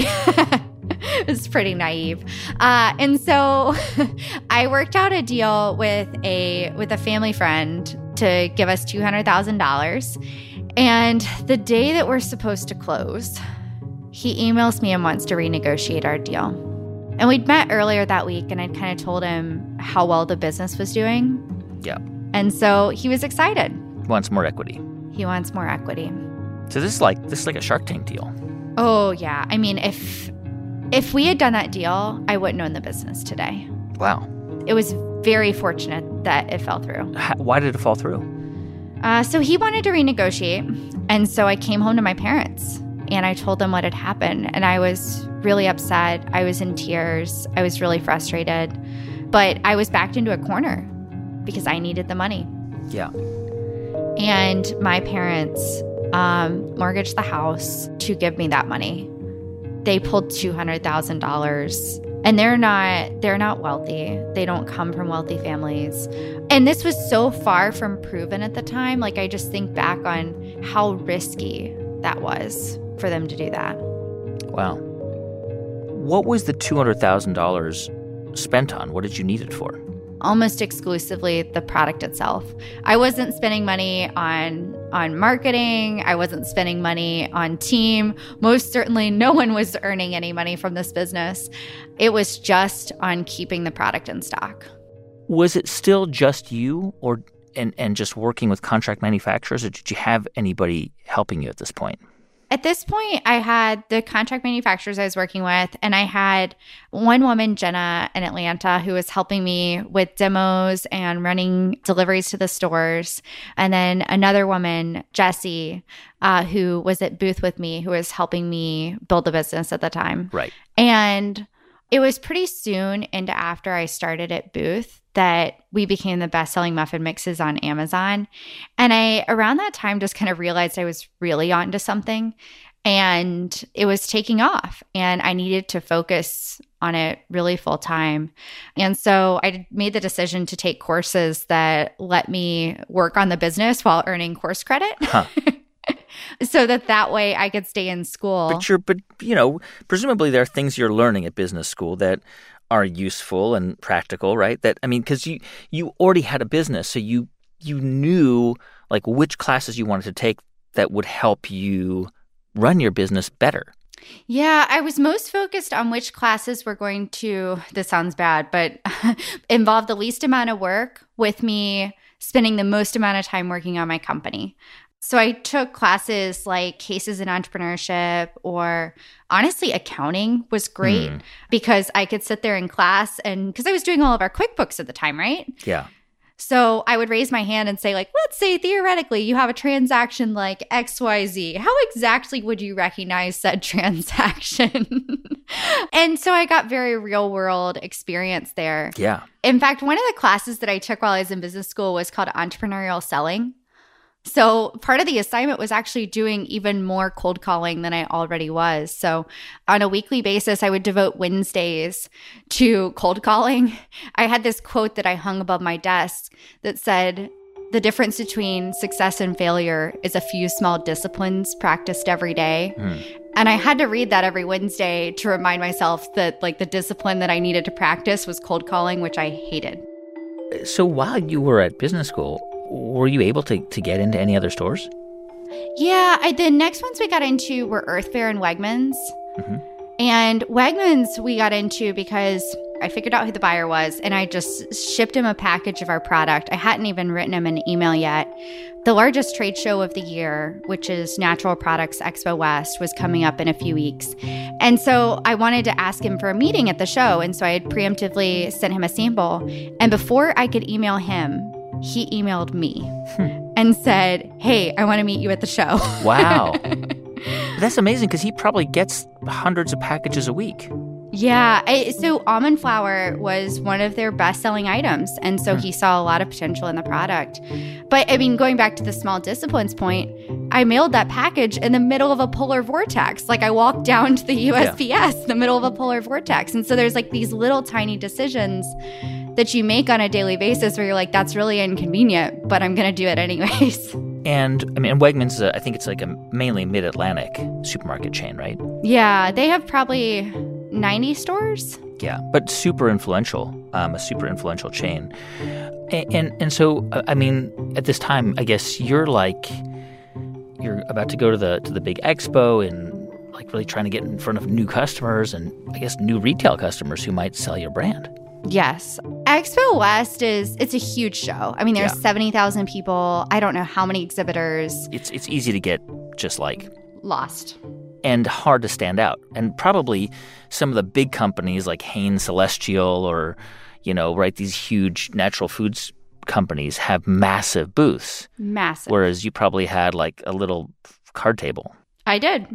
Speaker 2: It was pretty naive. Uh, and so I worked out a deal with a with a family friend to give us two hundred thousand dollars. And the day that we're supposed to close, he emails me and wants to renegotiate our deal. And we'd met earlier that week, and I'd kind of told him how well the business was doing.
Speaker 1: Yeah.
Speaker 2: And so he was excited.
Speaker 1: Wants more equity.
Speaker 2: He wants more equity.
Speaker 1: So this is like this is like a Shark Tank deal.
Speaker 2: Oh, yeah. I mean, if if we had done that deal, I wouldn't own the business today.
Speaker 1: Wow.
Speaker 2: It was very fortunate that it fell through.
Speaker 1: How, why did it fall through?
Speaker 2: Uh, so he wanted to renegotiate. And so I came home to my parents and I told them what had happened. And I was really upset. I was in tears. I was really frustrated. But I was backed into a corner because I needed the money.
Speaker 1: Yeah.
Speaker 2: And my parents um, mortgaged the house to give me that money. They pulled two hundred thousand dollars. And they're not they're not wealthy. They don't come from wealthy families. And this was so far from proven at the time. Like, I just think back on how risky that was for them to do that.
Speaker 1: Wow. What was the two hundred thousand dollars spent on? What did you need it for?
Speaker 2: Almost exclusively the product itself. I wasn't spending money on on marketing. I wasn't spending money on team. Most certainly no one was earning any money from this business. It was just on keeping the product in stock.
Speaker 1: Was it still just you or and, and just working with contract manufacturers, or did you have anybody helping you at this point?
Speaker 2: At this point, I had the contract manufacturers I was working with, and I had one woman, Jenna, in Atlanta, who was helping me with demos and running deliveries to the stores. And then another woman, Jessie, uh, who was at Booth with me, who was helping me build the business at the time.
Speaker 1: Right.
Speaker 2: And it was pretty soon into after I started at Booth that we became the best-selling muffin mixes on Amazon. And I, around that time, just kind of realized I was really onto something and it was taking off and I needed to focus on it really full time. And so I made the decision to take courses that let me work on the business while earning course credit. Huh. So that that way I could stay in school.
Speaker 1: But you're, but you know, presumably there are things you're learning at business school that are useful and practical, right? That I mean, because you you already had a business, so you you knew like which classes you wanted to take that would help you run your business better.
Speaker 2: Yeah, I was most focused on which classes were going to, this sounds bad, but involve the least amount of work with me spending the most amount of time working on my company. So I took classes like Cases in Entrepreneurship, or honestly, accounting was great mm. because I could sit there in class and because I was doing all of our QuickBooks at the time, right?
Speaker 1: Yeah.
Speaker 2: So I would raise my hand and say, like, let's say theoretically you have a transaction like X Y Z. How exactly would you recognize said transaction? And so I got very real world experience there.
Speaker 1: Yeah.
Speaker 2: In fact, one of the classes that I took while I was in business school was called entrepreneurial selling. So part of the assignment was actually doing even more cold calling than I already was. So on a weekly basis, I would devote Wednesdays to cold calling. I had this quote that I hung above my desk that said, "The difference between success and failure is a few small disciplines practiced every day." Mm. And I had to read that every Wednesday to remind myself that like the discipline that I needed to practice was cold calling, which I hated.
Speaker 1: So while you were at business school, were you able to, to get into any other stores?
Speaker 2: Yeah, I, the next ones we got into were Earth Fare and Wegmans. Mm-hmm. And Wegmans we got into because I figured out who the buyer was, and I just shipped him a package of our product. I hadn't even written him an email yet. The largest trade show of the year, which is Natural Products Expo West, was coming up in a few weeks. And so I wanted to ask him for a meeting at the show, and so I had preemptively sent him a sample. And before I could email him, he emailed me hmm. and said, "Hey, I want to meet you at the show."
Speaker 1: Wow. That's amazing because he probably gets hundreds of packages a week.
Speaker 2: Yeah. I, so almond flour was one of their best-selling items. And so hmm. he saw a lot of potential in the product. But, I mean, going back to the small disciplines point, I mailed that package in the middle of a polar vortex. Like, I walked down to the U S P S yeah. in the middle of a polar vortex. And so there's, like, these little tiny decisions that you make on a daily basis where you're like, that's really inconvenient, but I'm going to do it anyways.
Speaker 1: And, I mean, Wegmans, is a, I think it's like a mainly mid-Atlantic supermarket chain, right?
Speaker 2: Yeah, they have probably ninety stores.
Speaker 1: Yeah, but super influential, um, a super influential chain. And, and and so, I mean, at this time, I guess you're like, you're about to go to the to the big expo and like really trying to get in front of new customers and I guess new retail customers who might sell your brand.
Speaker 2: Yes. Expo West is, it's a huge show. I mean, there's yeah. seventy thousand people. I don't know how many exhibitors.
Speaker 1: It's it's easy to get just like
Speaker 2: lost.
Speaker 1: And hard to stand out. And probably some of the big companies like Hain Celestial or, you know, right, these huge natural foods companies have massive booths.
Speaker 2: Massive.
Speaker 1: Whereas you probably had like a little card table.
Speaker 2: I did.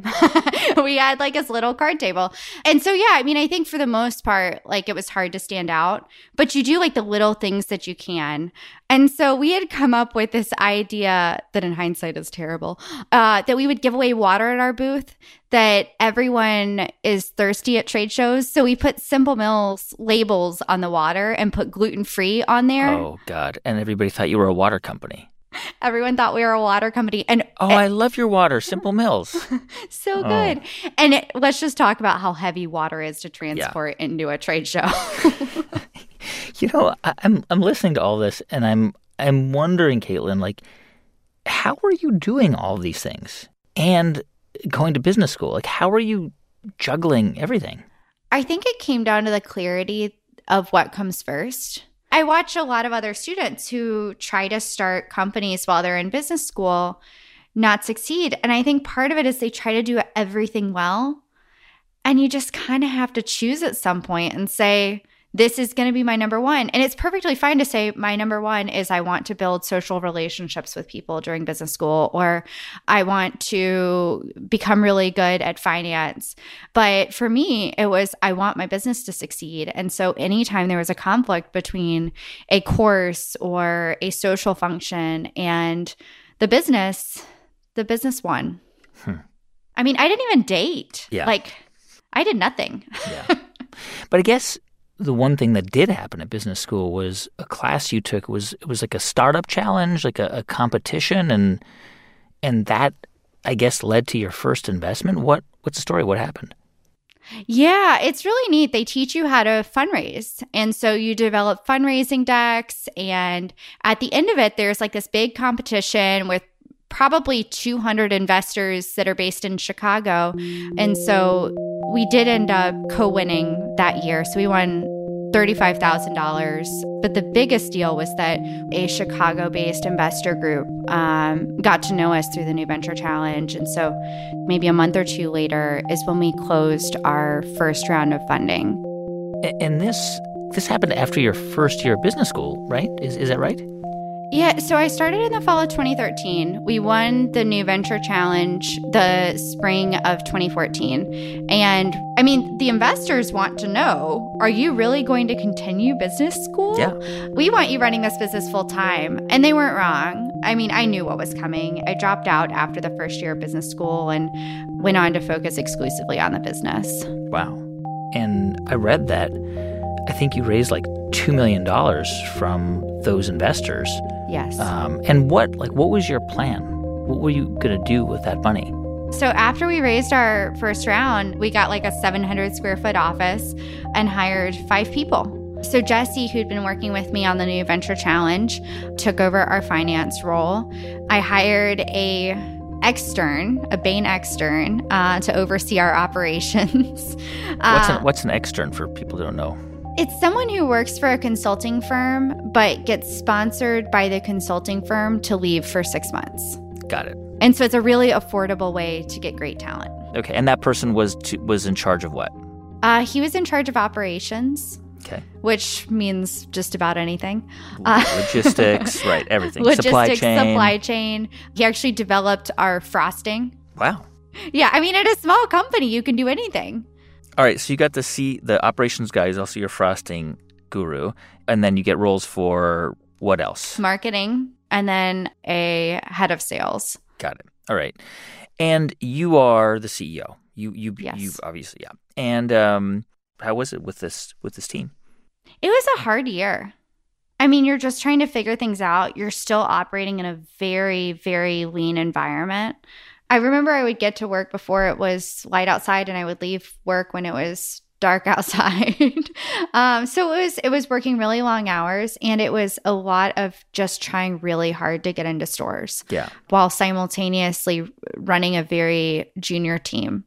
Speaker 2: We had like this little card table. And so, yeah, I mean, I think for the most part, like it was hard to stand out, but you do like the little things that you can. And so we had come up with this idea that in hindsight is terrible, uh, that we would give away water at our booth, that everyone is thirsty at trade shows. So we put Simple Mills labels on the water and put gluten-free on there.
Speaker 1: Oh, God. And everybody thought you were a water company.
Speaker 2: Everyone thought we were a water company. And
Speaker 1: oh,
Speaker 2: and,
Speaker 1: I love your water, Simple Mills.
Speaker 2: So good. Oh. And it, let's just talk about how heavy water is to transport yeah. into a trade show.
Speaker 1: You know, I, I'm I'm listening to all this, and I'm I'm wondering, Caitlin, like, how are you doing all these things and going to business school? Like, how are you juggling everything?
Speaker 2: I think it came down to the clarity of what comes first. I watch a lot of other students who try to start companies while they're in business school not succeed. And I think part of it is they try to do everything well. And you just kind of have to choose at some point and say, this is going to be my number one. And it's perfectly fine to say my number one is I want to build social relationships with people during business school, or I want to become really good at finance. But for me, it was I want my business to succeed. And so anytime there was a conflict between a course or a social function and the business, the business won. Hmm. I mean, I didn't even date.
Speaker 1: Yeah.
Speaker 2: Like, I did nothing.
Speaker 1: Yeah. But I guess the one thing that did happen at business school was a class you took was it was like a startup challenge, like a, a competition, and and that I guess led to your first investment. What what's the story? What happened?
Speaker 2: Yeah, it's really neat. They teach you how to fundraise. And so you develop fundraising decks, and at the end of it, there's like this big competition with probably two hundred investors that are based in Chicago. And so we did end up co-winning that year. So we won thirty-five thousand dollars. But the biggest deal was that a Chicago-based investor group um, got to know us through the New Venture Challenge. And so maybe a month or two later is when we closed our first round of funding.
Speaker 1: And this this happened after your first year of business school, right? Is is that right?
Speaker 2: Yeah, so I started in the fall of twenty thirteen. We won the New Venture Challenge the spring of twenty fourteen. And I mean, the investors want to know, are you really going to continue business school?
Speaker 1: Yeah.
Speaker 2: We want you running this business full time. And they weren't wrong. I mean, I knew what was coming. I dropped out after the first year of business school and went on to focus exclusively on the business.
Speaker 1: Wow. And I read that I think you raised like two million dollars from those investors.
Speaker 2: Yes.
Speaker 1: Um, and what, like, what was your plan? What were you going to do with that money?
Speaker 2: So after we raised our first round, we got like a seven hundred square foot office and hired five people. So Jesse, who'd been working with me on the New Venture Challenge, took over our finance role. I hired a extern, a Bain extern, uh, to oversee our operations. uh,
Speaker 1: What's an, what's an extern for people who don't know?
Speaker 2: It's someone who works for a consulting firm but gets sponsored by the consulting firm to leave for six months.
Speaker 1: Got it.
Speaker 2: And so it's a really affordable way to get great talent.
Speaker 1: Okay, and that person was to, was in charge of what?
Speaker 2: Uh, he was in charge of operations.
Speaker 1: Okay.
Speaker 2: Which means just about anything.
Speaker 1: Uh, logistics, right, everything.
Speaker 2: Logistics,
Speaker 1: supply chain.
Speaker 2: supply chain. He actually developed our frosting.
Speaker 1: Wow.
Speaker 2: Yeah, I mean, at a small company, you can do anything.
Speaker 1: All right, so you got to see the operations guy is also your frosting guru, and then you get roles for what else?
Speaker 2: Marketing, and then a head of sales.
Speaker 1: Got it. All right. And you are the C E O. You you
Speaker 2: Yes.
Speaker 1: you obviously, yeah. And um, how was it with this with this team?
Speaker 2: It was a hard year. I mean, you're just trying to figure things out. You're still operating in a very, very lean environment. I remember I would get to work before it was light outside, and I would leave work when it was dark outside. um, so it was it was working really long hours, and it was a lot of just trying really hard to get into stores.
Speaker 1: Yeah.
Speaker 2: While simultaneously running a very junior team.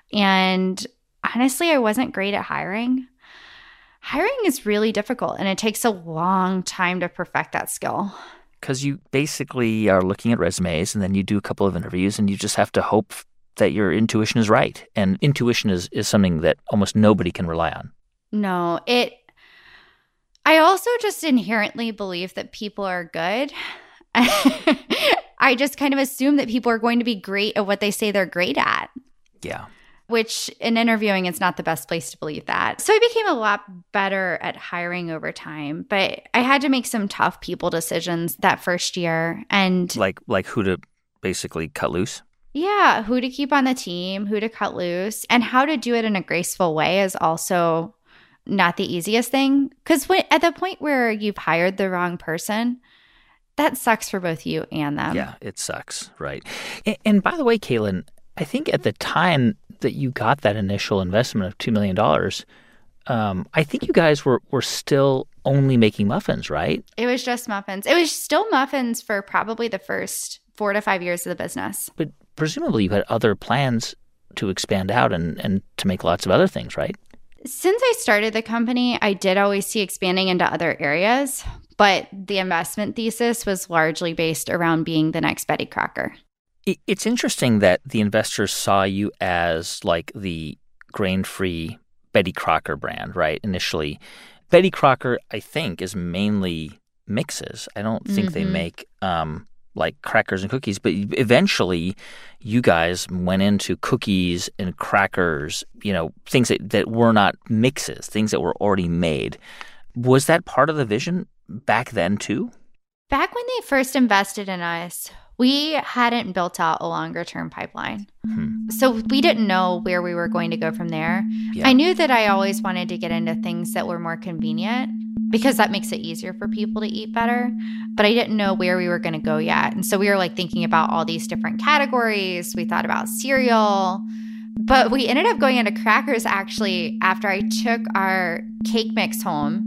Speaker 2: And honestly, I wasn't great at hiring. Hiring is really difficult, and it takes a long time to perfect that skill.
Speaker 1: Because you basically are looking at resumes, and then you do a couple of interviews, and you just have to hope that your intuition is right. And intuition is, is something that almost nobody can rely on.
Speaker 2: No, it – I also just inherently believe that people are good. I just kind of assume that people are going to be great at what they say they're great at.
Speaker 1: Yeah.
Speaker 2: Which in interviewing, it's not the best place to believe that. So I became a lot better at hiring over time, but I had to make some tough people decisions that first year. And
Speaker 1: Like like who to basically cut loose?
Speaker 2: yeah, who to keep on the team, who to cut loose, and how to do it in a graceful way is also not the easiest thing. Because at the point where you've hired the wrong person, that sucks for both you and them.
Speaker 1: Yeah, it sucks, right? And, and by the way, Kaylin, I think at the time that you got that initial investment of two million dollars, um, I think you guys were, were still only making muffins, right?
Speaker 2: It was just muffins. It was still muffins for probably the first four to five years of the business.
Speaker 1: But presumably you had other plans to expand out and, and to make lots of other things, right?
Speaker 2: Since I started the company, I did always see expanding into other areas, but the investment thesis was largely based around being the next Betty Crocker.
Speaker 1: It's interesting that the investors saw you as like the grain-free Betty Crocker brand, right, initially. Betty Crocker, I think, is mainly mixes. I don't think mm-hmm. they make um, like crackers and cookies, but eventually you guys went into cookies and crackers, you know, things that, that were not mixes, things that were already made. Was that part of the vision back then too?
Speaker 2: Back when they first invested in us, we hadn't built out a longer-term pipeline. Hmm. So we didn't know where we were going to go from there. Yeah. I knew that I always wanted to get into things that were more convenient because that makes it easier for people to eat better. But I didn't know where we were going to go yet. And so we were like thinking about all these different categories. We thought about cereal. But we ended up going into crackers actually after I took our cake mix home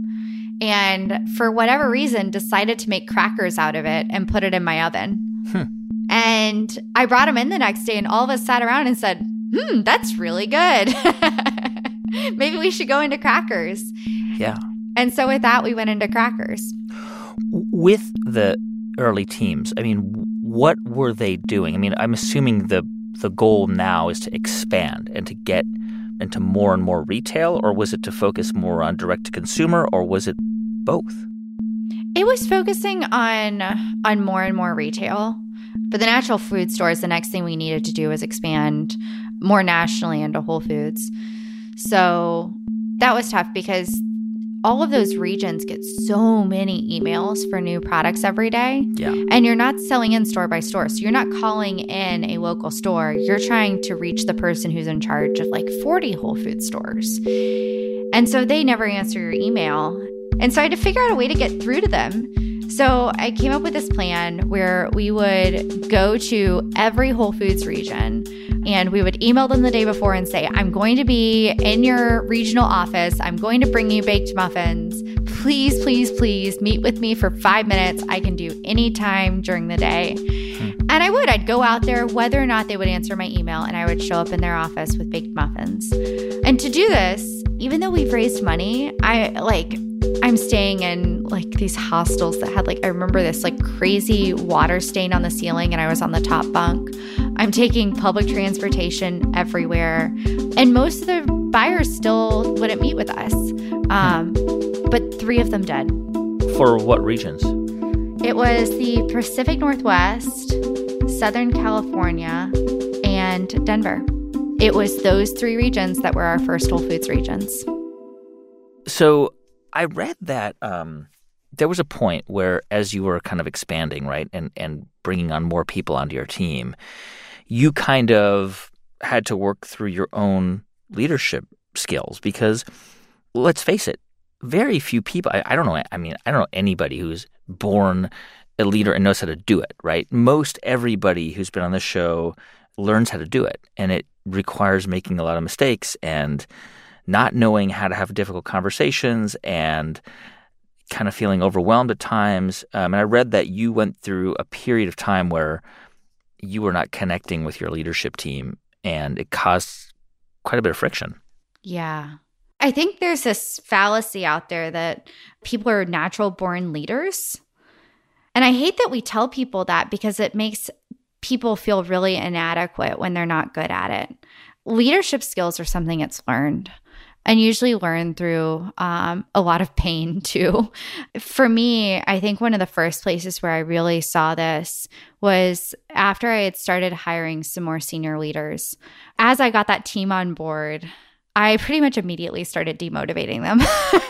Speaker 2: and for whatever reason decided to make crackers out of it and put it in my oven. Hmm. And I brought them in the next day and all of us sat around and said, hmm, that's really good. Maybe we should go into crackers.
Speaker 1: Yeah.
Speaker 2: And so with that, we went into crackers.
Speaker 1: With the early teams, I mean, what were they doing? I mean, I'm assuming the the goal now is to expand and to get into more and more retail, or was it to focus more on direct-to-consumer, or was it both?
Speaker 2: It was focusing on on more and more retail. For the natural food stores, the next thing we needed to do was expand more nationally into Whole Foods. So that was tough because all of those regions get so many emails for new products every day.
Speaker 1: Yeah.
Speaker 2: And you're not selling in store by store. So you're not calling in a local store. You're trying to reach the person who's in charge of like forty Whole Food stores. And so they never answer your email. And so I had to figure out a way to get through to them. So I came up with this plan where we would go to every Whole Foods region and we would email them the day before and say, I'm going to be in your regional office. I'm going to bring you baked muffins. Please, please, please meet with me for five minutes. I can do any time during the day. Hmm. And I would. I'd go out there whether or not they would answer my email, and I would show up in their office with baked muffins. And to do this, even though we've raised money, I like... I'm staying in like these hostels that had like, I remember this like crazy water stain on the ceiling and I was on the top bunk. I'm taking public transportation everywhere. And most of the buyers still wouldn't meet with us. Um, but three of them did.
Speaker 1: For what regions?
Speaker 2: It was the Pacific Northwest, Southern California, and Denver. It was those three regions that were our first Whole Foods regions.
Speaker 1: So I read that um, there was a point where as you were kind of expanding, right, and, and bringing on more people onto your team, you kind of had to work through your own leadership skills because, let's face it, very few people, I, I don't know, I mean, I don't know anybody who's born a leader and knows how to do it, right? Most everybody who's been on the show learns how to do it, and it requires making a lot of mistakes and not knowing how to have difficult conversations and kind of feeling overwhelmed at times. Um, and I read that you went through a period of time where you were not connecting with your leadership team, and it caused quite a bit of friction.
Speaker 2: Yeah. I think there's this fallacy out there that people are natural-born leaders. And I hate that we tell people that because it makes people feel really inadequate when they're not good at it. Leadership skills are something that's learned. And usually learn through um, a lot of pain too. For me, I think one of the first places where I really saw this was after I had started hiring some more senior leaders. As I got that team on board, I pretty much immediately started demotivating them.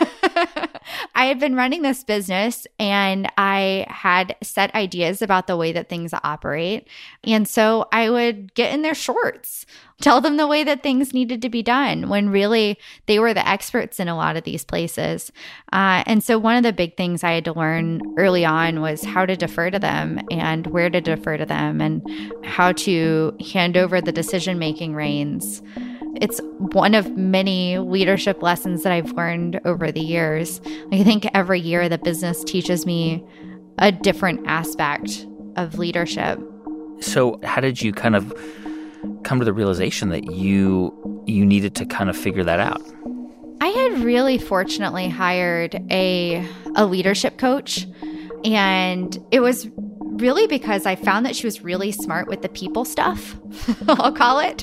Speaker 2: I had been running this business and I had set ideas about the way that things operate. And so I would get in their shorts, tell them the way that things needed to be done when really they were the experts in a lot of these places. Uh, and so one of the big things I had to learn early on was how to defer to them and where to defer to them and how to hand over the decision-making reins. It's one of many leadership lessons that I've learned over the years. I think every year the business teaches me a different aspect of leadership.
Speaker 1: So how did you kind of come to the realization that you you needed to kind of figure that out?
Speaker 2: I had really fortunately hired a a leadership coach, and it was really because I found that she was really smart with the people stuff, I'll call it.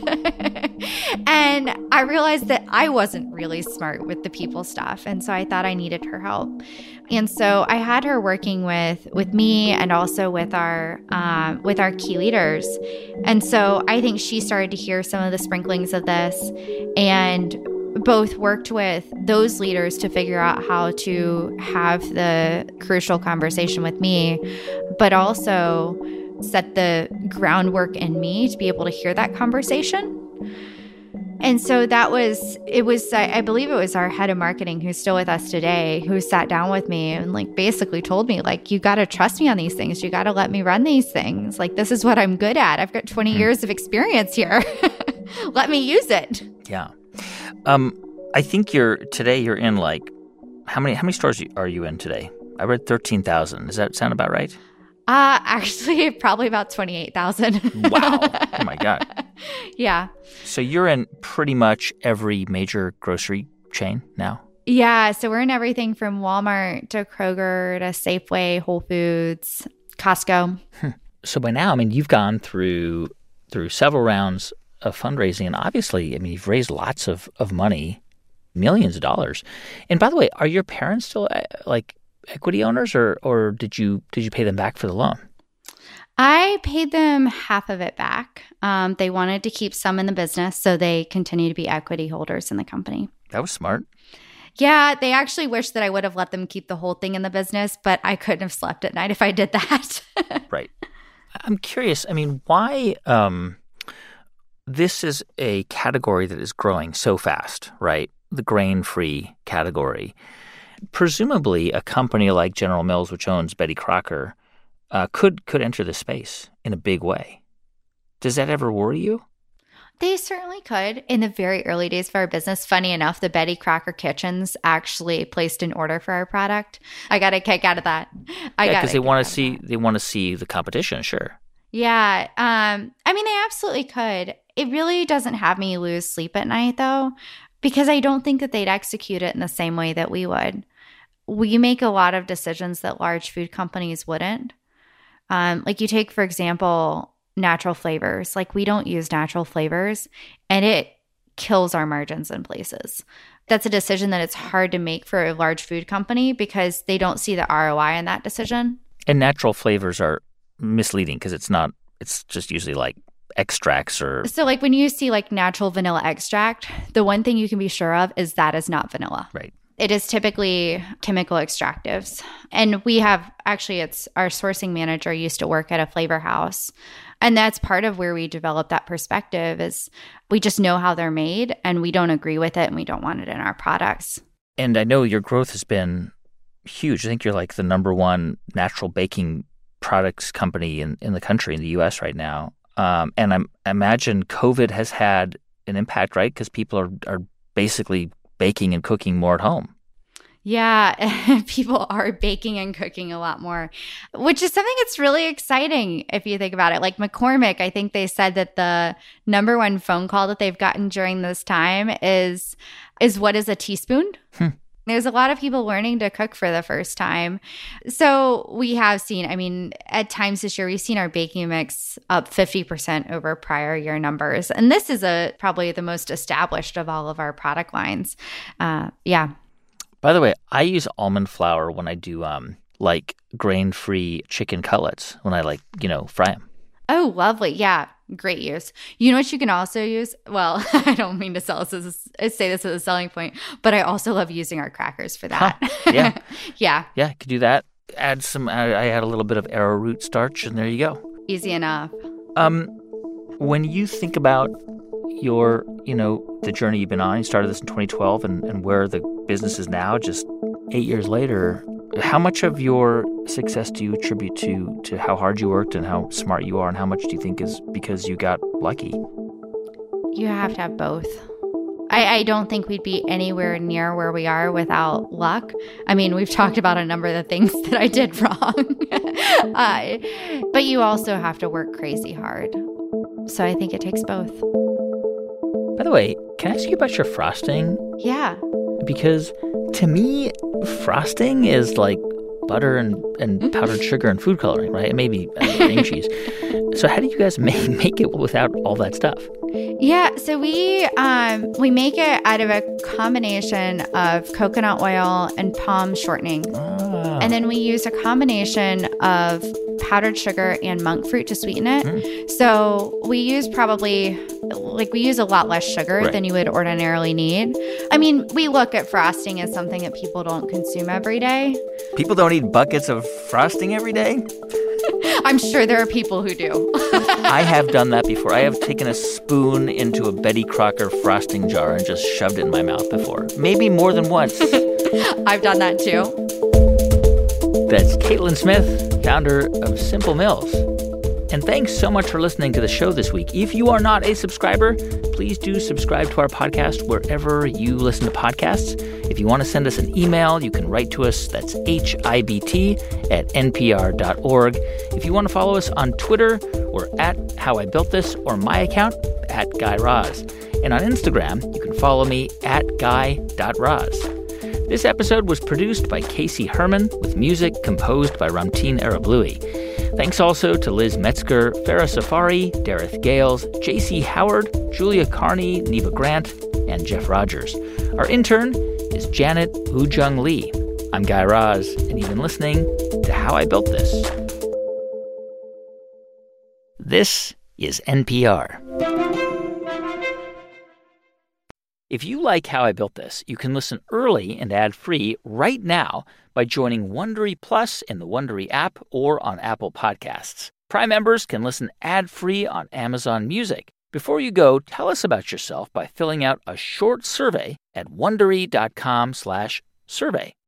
Speaker 2: And I realized that I wasn't really smart with the people stuff. And so I thought I needed her help. And so I had her working with with me and also with our um, with our key leaders. And so I think she started to hear some of the sprinklings of this and both worked with those leaders to figure out how to have the crucial conversation with me, but also set the groundwork in me to be able to hear that conversation. And so that was, it was, I, I believe it was our head of marketing who's still with us today, who sat down with me and like basically told me like, you got to trust me on these things. You got to let me run these things. Like, this is what I'm good at. I've got twenty years of experience here. Let me use it.
Speaker 1: Yeah. Um, I think you're, today you're in like, how many, how many stores are you in today? I read thirteen thousand. Does that sound about right?
Speaker 2: Uh, actually, probably about twenty-eight thousand.
Speaker 1: Wow. Oh, my God.
Speaker 2: Yeah.
Speaker 1: So you're in pretty much every major grocery chain now?
Speaker 2: Yeah. So we're in everything from Walmart to Kroger to Safeway, Whole Foods, Costco.
Speaker 1: Hmm. So by now, I mean, you've gone through through several rounds of fundraising. And obviously, I mean, you've raised lots of, of money, millions of dollars. And by the way, are your parents still uh, like equity owners, or or did you did you pay them back for the loan?
Speaker 2: I paid them half of it back. Um, they wanted to keep some in the business, so they continue to be equity holders in the company.
Speaker 1: That was smart.
Speaker 2: Yeah, they actually wish that I would have let them keep the whole thing in the business, but I couldn't have slept at night if I did that.
Speaker 1: Right. I'm curious, I mean, why um, this is a category that is growing so fast, right? The grain-free category. Presumably, a company like General Mills, which owns Betty Crocker, uh, could could enter the space in a big way. Does that ever worry you?
Speaker 2: They certainly could. In the very early days of our business, funny enough, the Betty Crocker kitchens actually placed an order for our product. I got a kick out of that. I
Speaker 1: yeah,
Speaker 2: got
Speaker 1: because they want to see they want to see the competition. Sure.
Speaker 2: Yeah. Um. I mean, they absolutely could. It really doesn't have me lose sleep at night, though, because I don't think that they'd execute it in the same way that we would. We make a lot of decisions that large food companies wouldn't. Um, like you take, for example, natural flavors. Like we don't use natural flavors, and it kills our margins in places. That's a decision that it's hard to make for a large food company because they don't see the R O I in that decision.
Speaker 1: And natural flavors are misleading because it's not, it's just usually like extracts or...
Speaker 2: So like when you see like natural vanilla extract, the one thing you can be sure of is that is not vanilla.
Speaker 1: Right.
Speaker 2: It is typically chemical extractives. And we have, actually, it's our sourcing manager used to work at a flavor house. And that's part of where we develop that perspective is we just know how they're made and we don't agree with it and we don't want it in our products.
Speaker 1: And I know your growth has been huge. I think you're like the number one natural baking products company in, in the country, in the U S right now. Um, and I'm, I imagine COVID has had an impact, right? Because people are, are basically baking and cooking more at home.
Speaker 2: Yeah, people are baking and cooking a lot more, which is something that's really exciting if you think about it. Like McCormick, I think they said that the number one phone call that they've gotten during this time is, is what is a teaspoon? Hmm. There's a lot of people learning to cook for the first time. So we have seen, I mean, at times this year, we've seen our baking mix up fifty percent over prior year numbers. And this is a probably the most established of all of our product lines. Uh, yeah.
Speaker 1: By the way, I use almond flour when I do um, like grain-free chicken cutlets, when I like, you know, fry them.
Speaker 2: Oh, lovely. Yeah. Great use. You know what you can also use? Well, I don't mean to sell this as a, say this as a selling point, but I also love using our crackers for that.
Speaker 1: Huh. Yeah.
Speaker 2: Yeah.
Speaker 1: Yeah, could do that. Add some, I, I add a little bit of arrowroot starch, and there you go.
Speaker 2: Easy enough.
Speaker 1: Um, when you think about your, you know, the journey you've been on, you started this in twenty twelve, and, and where the business is now, just eight years later, how much of your success do you attribute to to how hard you worked and how smart you are, and how much do you think is because you got lucky?
Speaker 2: You have to have both. I, I don't think we'd be anywhere near where we are without luck. I mean, we've talked about a number of the things that I did wrong. uh, but you also have to work crazy hard. So I think it takes both.
Speaker 1: By the way, can I ask you about your frosting?
Speaker 2: Yeah.
Speaker 1: Because to me, frosting is like butter and, and powdered sugar and food coloring, right? And maybe uh, cream cheese. So how do you guys make, make it without all that stuff?
Speaker 2: Yeah, so we um, we make it out of a combination of coconut oil and palm shortening. Oh. And then we use a combination of powdered sugar and monk fruit to sweeten it. Mm. So we use probably, like we use a lot less sugar right. than you would ordinarily need. I mean, we look at frosting as something that people don't consume every day.
Speaker 1: People don't eat buckets of frosting every day?
Speaker 2: I'm sure there are people who do.
Speaker 1: I have done that before. I have taken a spoon into a Betty Crocker frosting jar and just shoved it in my mouth before. Maybe more than once.
Speaker 2: I've done that too.
Speaker 1: That's Caitlin Smith, founder of Simple Mills. And thanks so much for listening to the show this week. If you are not a subscriber, please do subscribe to our podcast wherever you listen to podcasts. If you want to send us an email, you can write to us. That's H I B T at N P R dot org. If you want to follow us on Twitter, we're at How I Built This, or my account, at Guy Raz. And on Instagram, you can follow me at guy dot raz. This episode was produced by Casey Herman, with music composed by Ramtin Arablouei. Thanks also to Liz Metzger, Farah Safari, Dareth Gales, J C Howard, Julia Carney, Neva Grant, and Jeff Rogers. Our intern is Janet Woo-Jung Lee. I'm Guy Raz, and you've been listening to How I Built This. This is N P R. If you like How I Built This, you can listen early and ad-free right now by joining Wondery Plus in the Wondery app or on Apple Podcasts. Prime members can listen ad-free on Amazon Music. Before you go, tell us about yourself by filling out a short survey at wondery dot com slash survey.